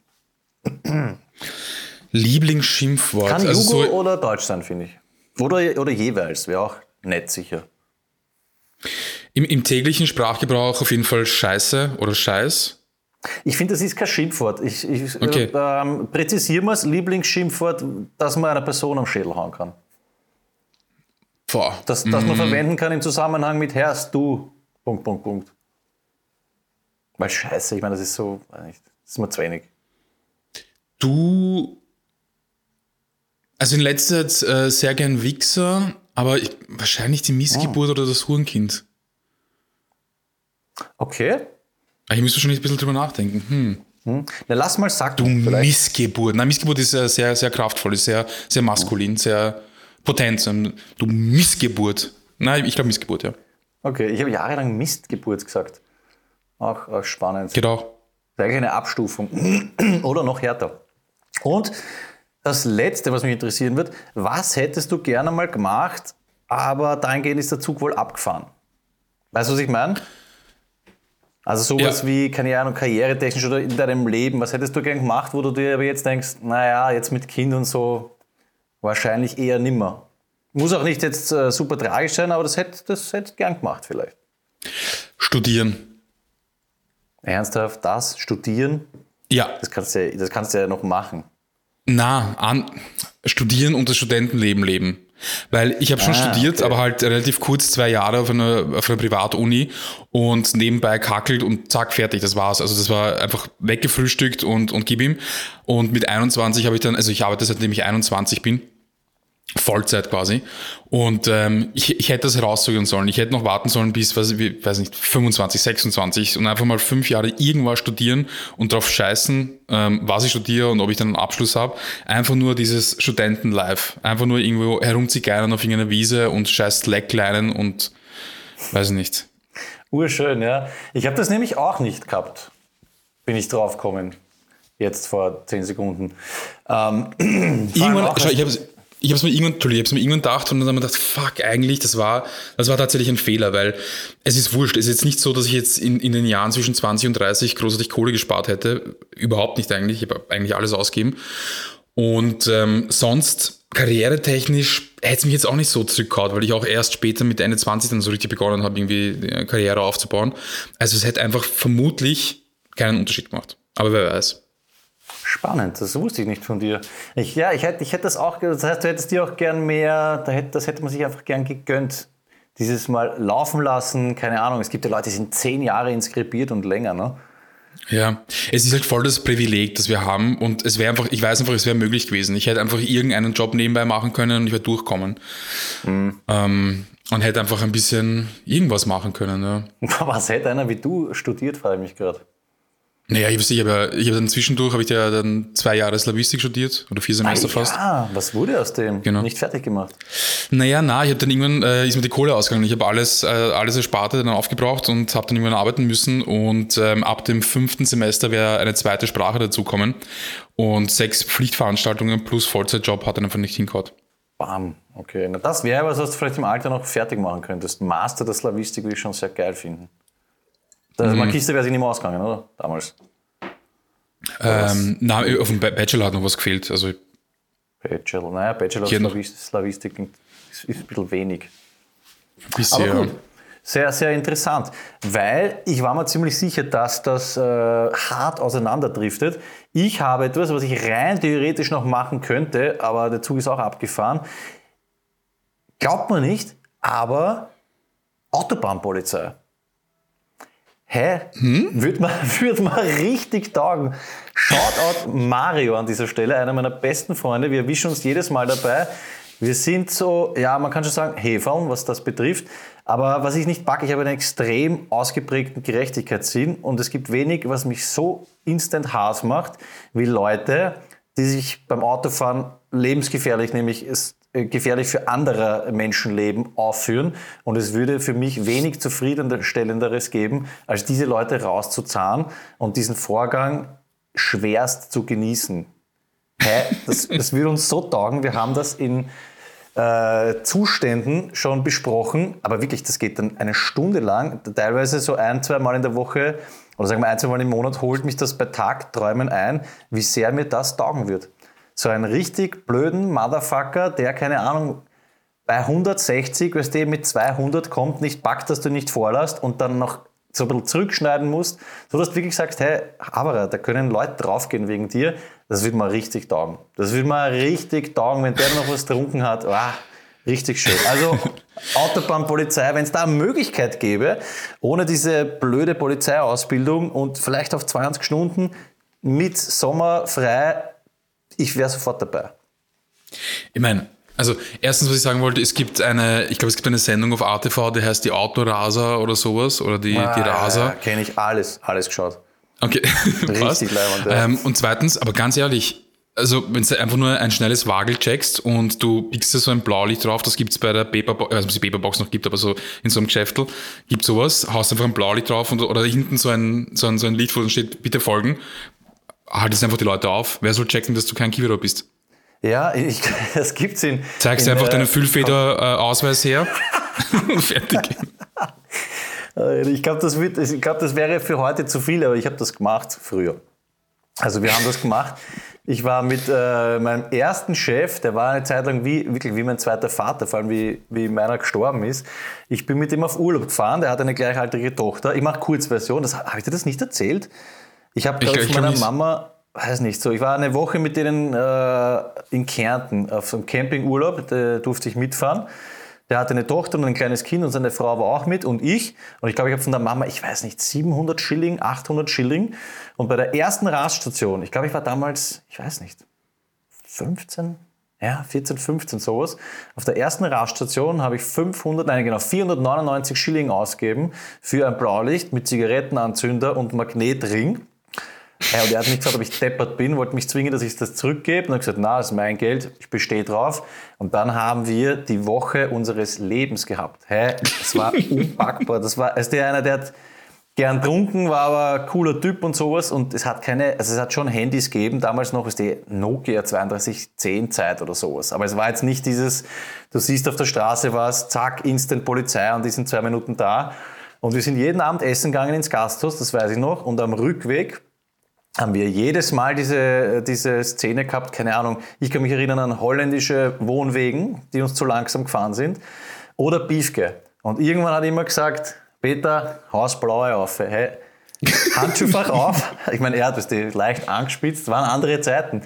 [SPEAKER 2] Lieblingsschimpfwort.
[SPEAKER 1] Kann
[SPEAKER 2] also
[SPEAKER 1] Jugo
[SPEAKER 2] so,
[SPEAKER 1] oder Deutsch sein, finde ich. Oder, oder jeweils, wäre auch nett sicher.
[SPEAKER 2] im, Im täglichen Sprachgebrauch auf jeden Fall Scheiße oder Scheiß.
[SPEAKER 1] Ich finde, das ist kein Schimpfwort. Ich, ich
[SPEAKER 2] Okay.
[SPEAKER 1] äh, ähm, präzisieren wir es, Lieblingsschimpfwort, dass man einer Person am Schädel hauen kann.
[SPEAKER 2] Boah.
[SPEAKER 1] Das, das man verwenden kann im Zusammenhang mit Herrst, du, Punkt, Punkt, Punkt. Weil Scheiße, ich meine, das ist so, weiß nicht, das ist mir zu wenig.
[SPEAKER 2] Du, also in letzter Zeit äh, sehr gern Wichser, aber ich, wahrscheinlich die Missgeburt oder das Hurenkind.
[SPEAKER 1] Okay.
[SPEAKER 2] Aber ich müsste schon ein bisschen drüber nachdenken. Hm.
[SPEAKER 1] Hm. Na, lass mal sagen.
[SPEAKER 2] Du
[SPEAKER 1] vielleicht.
[SPEAKER 2] Missgeburt. Nein, Missgeburt ist äh, sehr, sehr kraftvoll, ist sehr, sehr maskulin, sehr potent. Ähm, Du Missgeburt. Nein, ich glaube Missgeburt, ja.
[SPEAKER 1] Okay, ich habe jahrelang Mistgeburt gesagt. Auch, auch spannend.
[SPEAKER 2] Geht auch.
[SPEAKER 1] Das ist eigentlich eine Abstufung. Oder noch härter. Und das Letzte, was mich interessieren wird, was hättest du gerne mal gemacht, aber dahingehend ist der Zug wohl abgefahren? Weißt du, was ich meine? Also sowas
[SPEAKER 2] Ja.
[SPEAKER 1] wie, keine Ahnung, karrieretechnisch oder in deinem Leben, was hättest du gern gemacht, wo du dir aber jetzt denkst, naja, jetzt mit Kind und so, wahrscheinlich eher nimmer. Muss auch nicht jetzt äh, super tragisch sein, aber das hätte das hätt gern gemacht vielleicht.
[SPEAKER 2] Studieren.
[SPEAKER 1] Ernsthaft, das, studieren,
[SPEAKER 2] Ja.
[SPEAKER 1] das kannst du ja, das kannst du ja noch machen.
[SPEAKER 2] Na, an, studieren und das Studentenleben leben. Weil ich habe schon
[SPEAKER 1] Ah,
[SPEAKER 2] studiert,
[SPEAKER 1] okay.
[SPEAKER 2] aber halt relativ kurz, zwei Jahre auf einer, auf einer Privatuni und nebenbei kackelt und zack, fertig, das war's. Also das war einfach weggefrühstückt und, und gib ihm. Und mit einundzwanzig habe ich dann, also ich arbeite seitdem ich einundzwanzig bin, Vollzeit quasi. Und ähm, ich, ich hätte das herauszögern sollen. Ich hätte noch warten sollen bis, weiß ich weiß nicht, fünfundzwanzig, sechsundzwanzig und einfach mal fünf Jahre irgendwas studieren und drauf scheißen, ähm, was ich studiere und ob ich dann einen Abschluss habe. Einfach nur dieses Studentenlife. Einfach nur irgendwo herumzigeiern auf irgendeiner Wiese und scheiß Slackleinen und weiß ich nicht.
[SPEAKER 1] Urschön, ja. Ich habe das nämlich auch nicht gehabt. Bin ich drauf gekommen. Jetzt vor zehn Sekunden. Ähm,
[SPEAKER 2] Irgendwann,
[SPEAKER 1] auch-
[SPEAKER 2] schau, ich habe ich habe es mir irgendwann, Entschuldigung, ich habe es mir irgendwann gedacht und dann habe ich mir gedacht, fuck, eigentlich, das war, das war tatsächlich ein Fehler, weil es ist wurscht. Es ist jetzt nicht so, dass ich jetzt in, in den Jahren zwischen zwanzig und dreißig großartig Kohle gespart hätte. Überhaupt nicht eigentlich. Ich habe eigentlich alles ausgegeben. Und ähm, sonst, karrieretechnisch, hätte es mich jetzt auch nicht so zurückgehauen, weil ich auch erst später mit Ende zwanzig dann so richtig begonnen habe, irgendwie eine Karriere aufzubauen. Also es hätte einfach vermutlich keinen Unterschied gemacht. Aber wer weiß.
[SPEAKER 1] Spannend, das wusste ich nicht von dir. Ich, ja, ich hätte, ich hätte das auch, das heißt, du hättest dir auch gern mehr, da hätte, das hätte man sich einfach gern gegönnt. Dieses Mal laufen lassen, keine Ahnung, es gibt ja Leute, die sind zehn Jahre inskribiert und länger, ne?
[SPEAKER 2] Ja, es ist halt voll das Privileg, das wir haben und es wäre einfach, ich weiß einfach, es wäre möglich gewesen. Ich hätte einfach irgendeinen Job nebenbei machen können und ich wäre durchkommen.
[SPEAKER 1] Mhm.
[SPEAKER 2] Ähm, und hätte einfach ein bisschen irgendwas machen können. Ja.
[SPEAKER 1] Was hätte einer wie du studiert, frage ich mich gerade.
[SPEAKER 2] Naja, ich, ich habe ja, ich hab dann zwischendurch, habe ich ja dann zwei Jahre Slavistik studiert oder vier Semester fast.
[SPEAKER 1] Ah, was wurde aus dem?
[SPEAKER 2] Genau.
[SPEAKER 1] Nicht fertig gemacht.
[SPEAKER 2] Naja, na, ich habe dann irgendwann, äh, ist mir die Kohle ausgegangen. Ich habe alles, äh, alles Ersparte dann aufgebraucht und habe dann irgendwann arbeiten müssen. Und ähm, ab dem fünften Semester wäre eine zweite Sprache dazukommen. Und sechs Pflichtveranstaltungen plus Vollzeitjob hat dann einfach nicht hingehauen.
[SPEAKER 1] Bam, okay. Na, das wäre was, was du vielleicht im Alter noch fertig machen könntest. Master der Slavistik würde ich schon sehr geil finden. Der Magister wäre sich nicht mehr ausgegangen, oder? Damals.
[SPEAKER 2] Ähm, na, auf dem Ba- Bachelor hat noch was gefehlt. Also
[SPEAKER 1] Bachelor, naja, Bachelor
[SPEAKER 2] Hier noch.
[SPEAKER 1] Slavis- Slavistik ist, ist ein bisschen wenig.
[SPEAKER 2] bisher.
[SPEAKER 1] Aber gut, sehr, sehr interessant. Weil ich war mir ziemlich sicher, dass das äh, hart auseinanderdriftet. Ich habe etwas, was ich rein theoretisch noch machen könnte, aber der Zug ist auch abgefahren. Glaubt man nicht, aber Autobahnpolizei. Hä? Hm? Würde man, würd man richtig taugen. Shoutout Mario an dieser Stelle, einer meiner besten Freunde. Wir erwischen uns jedes Mal dabei. Wir sind so, ja, man kann schon sagen, Heferln, was das betrifft. Aber was ich nicht packe, ich habe einen extrem ausgeprägten Gerechtigkeitssinn und es gibt wenig, was mich so instant Hass macht, wie Leute, die sich beim Autofahren lebensgefährlich, nämlich es gefährlich für andere Menschenleben aufführen. Und es würde für mich wenig zufriedenstellenderes geben, als diese Leute rauszuzahlen und diesen Vorgang schwerst zu genießen. Hey, das, das würde uns so taugen. Wir haben das in äh, Zuständen schon besprochen, aber wirklich, das geht dann eine Stunde lang, teilweise so ein, zwei Mal in der Woche oder sagen wir ein, zwei Mal im Monat holt mich das bei Tagträumen ein, wie sehr mir das taugen wird. So einen richtig blöden Motherfucker, der, keine Ahnung, bei hundertsechzig, weißt du, mit zweihundert kommt, nicht packt, dass du nicht vorlässt und dann noch so ein bisschen zurückschneiden musst, so dass du wirklich sagst, hey, aber da können Leute draufgehen wegen dir, das wird mal richtig taugen. Das wird mal richtig taugen, wenn der noch was getrunken hat. Wow, richtig schön. Also Autobahnpolizei, wenn es da eine Möglichkeit gäbe, ohne diese blöde Polizeiausbildung und vielleicht auf zwanzig Stunden mit Sommer frei, ich wäre sofort dabei.
[SPEAKER 2] Ich meine, also erstens, was ich sagen wollte, es gibt eine, ich glaube, es gibt eine Sendung auf A T V, die heißt die Autoraser oder sowas, oder die,
[SPEAKER 1] ah,
[SPEAKER 2] die Raser.
[SPEAKER 1] Ja, kenne ich alles, alles geschaut.
[SPEAKER 2] Okay,
[SPEAKER 1] richtig leibend, ja.
[SPEAKER 2] ähm, Und zweitens, aber ganz ehrlich, also wenn du einfach nur ein schnelles Wagel checkst und du pickst da so ein Blaulicht drauf, das gibt's bei der Paperbox, ich weiß nicht, ob es die Paperbox noch gibt, aber so in so einem Geschäftel gibt sowas, haust einfach ein Blaulicht drauf und, oder hinten so ein, so ein, so ein Lied, wo dann steht, bitte folgen, haltest einfach die Leute auf. Wer soll checken, dass du kein Kiwi bist?
[SPEAKER 1] Ja, ich, das gibt's in...
[SPEAKER 2] Zeigst
[SPEAKER 1] in,
[SPEAKER 2] einfach
[SPEAKER 1] äh,
[SPEAKER 2] deinen Füllfeder-Ausweis her und fertig.
[SPEAKER 1] Ich glaube, das, wird, ich glaub, das wäre für heute zu viel, aber ich habe das gemacht früher. Also wir haben das gemacht. Ich war mit äh, meinem ersten Chef, der war eine Zeit lang wie, wirklich wie mein zweiter Vater, vor allem wie, wie meiner gestorben ist. Ich bin mit ihm auf Urlaub gefahren, der hat eine gleichaltrige Tochter. Ich mache Kurzversion, das, habe ich dir das nicht erzählt? Ich habe gerade von meiner Mama... Weiß nicht so. Ich war eine Woche mit denen äh, in Kärnten auf so einem Campingurlaub, da durfte ich mitfahren. Der hatte eine Tochter und ein kleines Kind und seine Frau war auch mit und ich. Und ich glaube, ich habe von der Mama, ich weiß nicht, siebenhundert Schilling, achthundert Schilling. Und bei der ersten Raststation, ich glaube, ich war damals, ich weiß nicht, fünfzehn, ja, vierzehn, fünfzehn sowas. Auf der ersten Raststation habe ich fünfhundert, nein genau, vierhundertneunundneunzig Schilling ausgegeben für ein Blaulicht mit Zigarettenanzünder und Magnetring. Ja, und er hat mich gefragt, ob ich deppert bin, wollte mich zwingen, dass ich das zurückgebe. Und er hat gesagt, na, das ist mein Geld, ich bestehe drauf. Und dann haben wir die Woche unseres Lebens gehabt. Hey, das war unpackbar. Das war, also der einer, der hat gern trunken, war aber ein cooler Typ und sowas. Und es hat keine, also es hat schon Handys gegeben, damals noch ist die Nokia zweiunddreißig zehn Zeit oder sowas. Aber es war jetzt nicht dieses, du siehst auf der Straße was, zack, instant Polizei und die sind zwei Minuten da. Und wir sind jeden Abend essen gegangen ins Gasthaus, das weiß ich noch. Und am Rückweg haben wir jedes Mal diese, diese Szene gehabt, keine Ahnung, ich kann mich erinnern an holländische Wohnwegen, die uns zu langsam gefahren sind, oder Biefke. Und irgendwann hat er immer gesagt, Peter, haus blaue auf. Hey, Handschuhfach auf. Ich meine, er hat das leicht angespitzt, waren andere Zeiten.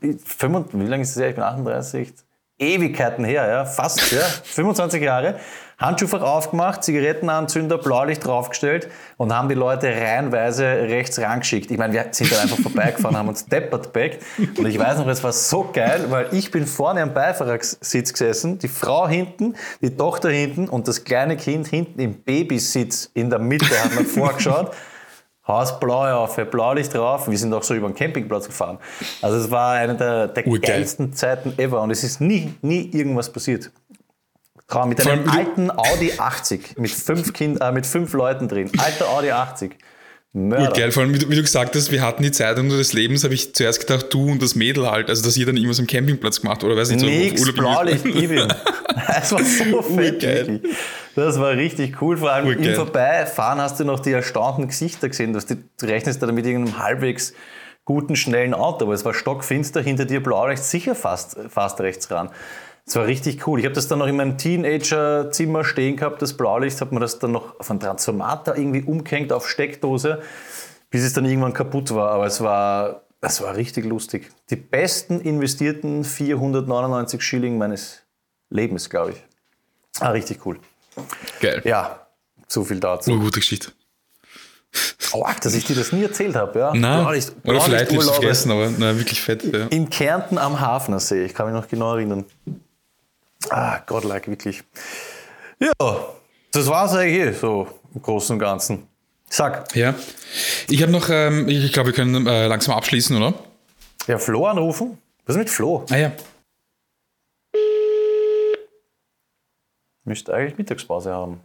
[SPEAKER 1] Wie lange ist das her? Ich bin achtunddreißig. Ewigkeiten her, ja, fast, ja, fünfundzwanzig Jahre. Handschuhfach aufgemacht, Zigarettenanzünder, Blaulicht draufgestellt und haben die Leute reihenweise rechts rangeschickt. Ich meine, wir sind dann einfach vorbeigefahren, haben uns deppert backt. Und ich weiß noch, es war so geil, weil ich bin vorne am Beifahrersitz gesessen, die Frau hinten, die Tochter hinten und das kleine Kind hinten im Babysitz in der Mitte hat man vorgeschaut. Haus blau auf, Blaulicht drauf. Wir sind auch so über den Campingplatz gefahren. Also es war eine der, der geilsten Zeiten ever und es ist nie, nie irgendwas passiert. Traum mit einem alten Audi achtzig mit fünf, kind, äh, mit fünf Leuten drin. Alter Audi achtzig.
[SPEAKER 2] Mörder. Geil, vor allem, wie du, wie du gesagt hast, wir hatten die Zeit unseres Lebens, habe ich zuerst gedacht, du und das Mädel halt, also dass ihr dann irgendwas am Campingplatz gemacht oder weiß nicht, so
[SPEAKER 1] Nix, auf Blaulicht, gib ihm. Das war so fett, wirklich. Das war richtig cool, vor allem Urgeil. Im Vorbeifahren hast du noch die erstaunten Gesichter gesehen, du rechnest da mit irgendeinem halbwegs guten, schnellen Auto, aber es war stockfinster, hinter dir Blaulicht, sicher fast, fast rechts ran. Das war richtig cool. Ich habe das dann noch in meinem Teenager-Zimmer stehen gehabt, das Blaulicht, habe mir das dann noch auf einen Transformator irgendwie umgehängt auf Steckdose, bis es dann irgendwann kaputt war. Aber es war, das war richtig lustig. Die besten investierten vierhundertneunundneunzig Schilling meines Lebens, glaube ich. Ah, richtig cool.
[SPEAKER 2] Geil.
[SPEAKER 1] Ja, so viel dazu.
[SPEAKER 2] Oh, gute Geschichte.
[SPEAKER 1] Oh, dass ich dir das nie erzählt habe. Ja.
[SPEAKER 2] Nein, Blaulicht, Blaulicht oder vielleicht nicht vergessen, aber nein, wirklich fett. Ja.
[SPEAKER 1] In Kärnten am Hafnersee, ich kann mich noch genau erinnern. Ah, Godlike, wirklich. Ja, das war's eigentlich so im Großen und Ganzen. Sag.
[SPEAKER 2] Ja, ich habe noch, ähm, ich glaube, wir können äh, langsam abschließen, oder?
[SPEAKER 1] Ja, Flo anrufen. Was ist mit Flo?
[SPEAKER 2] Ah ja.
[SPEAKER 1] Müsste eigentlich Mittagspause haben.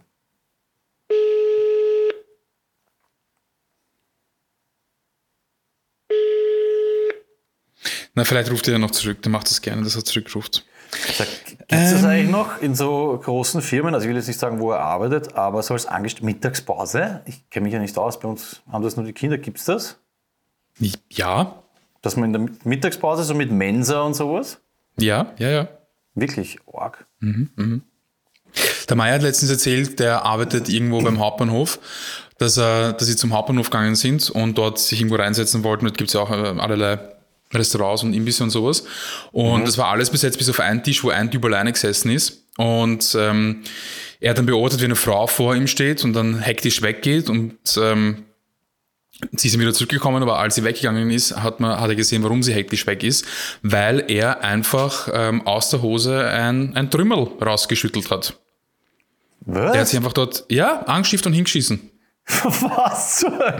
[SPEAKER 2] Na, vielleicht ruft er ja noch zurück. Der macht das gerne, dass er zurückruft.
[SPEAKER 1] Gibt es das ähm, eigentlich noch in so großen Firmen? Also ich will jetzt nicht sagen, wo er arbeitet, aber so als angestellt Mittagspause? Ich kenne mich ja nicht aus. Bei uns haben das nur die Kinder. Gibt es das?
[SPEAKER 2] Ja.
[SPEAKER 1] Dass man in der Mittagspause so mit Mensa und sowas?
[SPEAKER 2] Ja, ja, ja.
[SPEAKER 1] Wirklich arg.
[SPEAKER 2] Mhm, mhm. Der Meier hat letztens erzählt, der arbeitet irgendwo beim Hauptbahnhof, dass, er, dass sie zum Hauptbahnhof gegangen sind und dort sich irgendwo reinsetzen wollten. Dort gibt es ja auch allerlei Restaurants und Imbisse und sowas. Und mhm. das war alles besetzt bis auf einen Tisch, wo ein Typ alleine gesessen ist. Und ähm, er hat dann beobachtet, wie eine Frau vor ihm steht und dann hektisch weggeht. Und ähm, sie sind wieder zurückgekommen, aber als sie weggegangen ist, hat, man, hat er gesehen, warum sie hektisch weg ist. Weil er einfach ähm, aus der Hose ein, ein Trümmerl rausgeschüttelt hat.
[SPEAKER 1] Was?
[SPEAKER 2] Der hat sich einfach dort, ja, angestiftet und hingeschissen.
[SPEAKER 1] Was zur Hölle?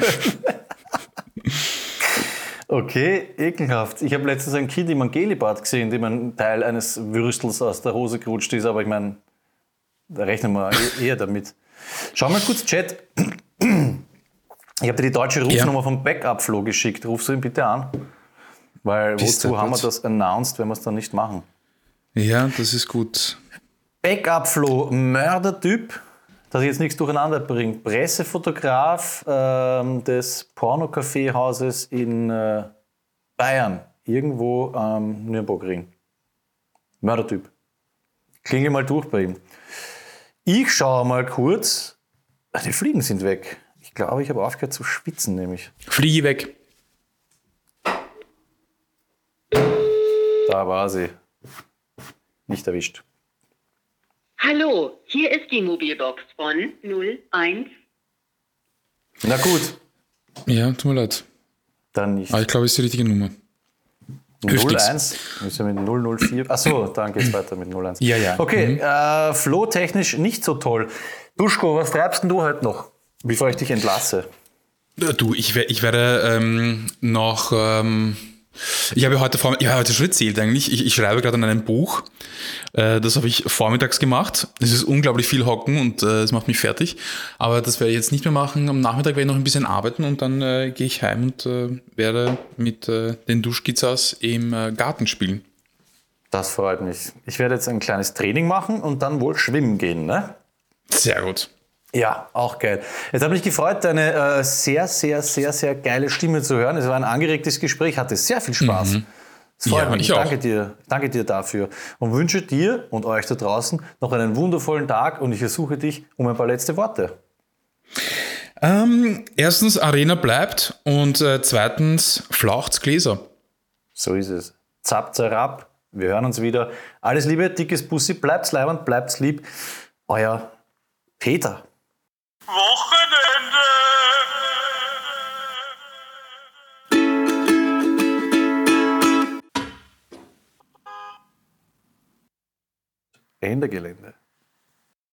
[SPEAKER 1] Okay, ekelhaft. Ich habe letztens ein Kind im Angelibad gesehen, dem ein Teil eines Würstels aus der Hose gerutscht ist, aber ich meine, da rechnen wir eher damit. Schau mal kurz, Chat. Ich habe dir die deutsche Rufnummer ja. vom Backup-Flow geschickt. Rufst du ihn bitte an? Weil
[SPEAKER 2] Bist
[SPEAKER 1] wozu haben wir das announced, wenn wir es dann nicht machen?
[SPEAKER 2] Ja, das ist gut.
[SPEAKER 1] Backup-Flow, Mördertyp, dass ich jetzt nichts durcheinander bringe. Pressefotograf ähm, des Porno-Kaffeehauses in äh, Bayern, irgendwo am ähm, Nürnbergring. Mördertyp. Klinge mal durch bei ihm. Ich schaue mal kurz. Die Fliegen sind weg. Ich glaube, ich habe aufgehört zu schwitzen, nämlich.
[SPEAKER 2] Fliege weg.
[SPEAKER 1] Da war sie. Nicht erwischt.
[SPEAKER 3] Hallo, hier ist die Mobilbox von null eins.
[SPEAKER 1] Na gut.
[SPEAKER 2] Ja, tut mir leid.
[SPEAKER 1] Dann nicht.
[SPEAKER 2] Aber ich glaube, es ist die richtige Nummer.
[SPEAKER 1] null eins. Müssen wir mit null null vier. Achso, dann geht's weiter mit null eins.
[SPEAKER 2] Ja, ja.
[SPEAKER 1] Okay,
[SPEAKER 2] mhm.
[SPEAKER 1] äh, Flow-technisch nicht so toll. Duschko, was treibst denn du heute noch, bevor ich dich entlasse?
[SPEAKER 2] Du, ich, ich werde ähm, noch. Ähm, ich habe heute, vor, ich habe heute schon erzählt eigentlich. Ich, ich schreibe gerade an einem Buch. Äh, das habe ich vormittags gemacht. Es ist unglaublich viel Hocken und es äh, macht mich fertig. Aber das werde ich jetzt nicht mehr machen. Am Nachmittag werde ich noch ein bisschen arbeiten und dann äh, gehe ich heim und äh, werde mit äh, den Duschkitzas im äh, Garten spielen.
[SPEAKER 1] Das freut mich. Ich werde jetzt ein kleines Training machen und dann wohl schwimmen gehen, ne?
[SPEAKER 2] Sehr gut.
[SPEAKER 1] Ja, auch geil. Jetzt habe mich gefreut, deine äh, sehr, sehr, sehr, sehr geile Stimme zu hören. Es war ein angeregtes Gespräch, hatte sehr viel Spaß.
[SPEAKER 2] Mhm.
[SPEAKER 1] Das freut
[SPEAKER 2] Ja,
[SPEAKER 1] mich.
[SPEAKER 2] ich auch.
[SPEAKER 1] Danke dir, danke dir dafür und wünsche dir und euch da draußen noch einen wundervollen Tag und ich ersuche dich um ein paar letzte Worte.
[SPEAKER 2] Ähm, erstens, Arena bleibt und äh, zweitens, flaucht's Gläser.
[SPEAKER 1] So ist es. Zap, zerab. Wir hören uns wieder. Alles Liebe, dickes Bussi, bleibt's leibend, bleibt's lieb. Euer Peter.
[SPEAKER 4] Wochenende!
[SPEAKER 1] Ende Gelände.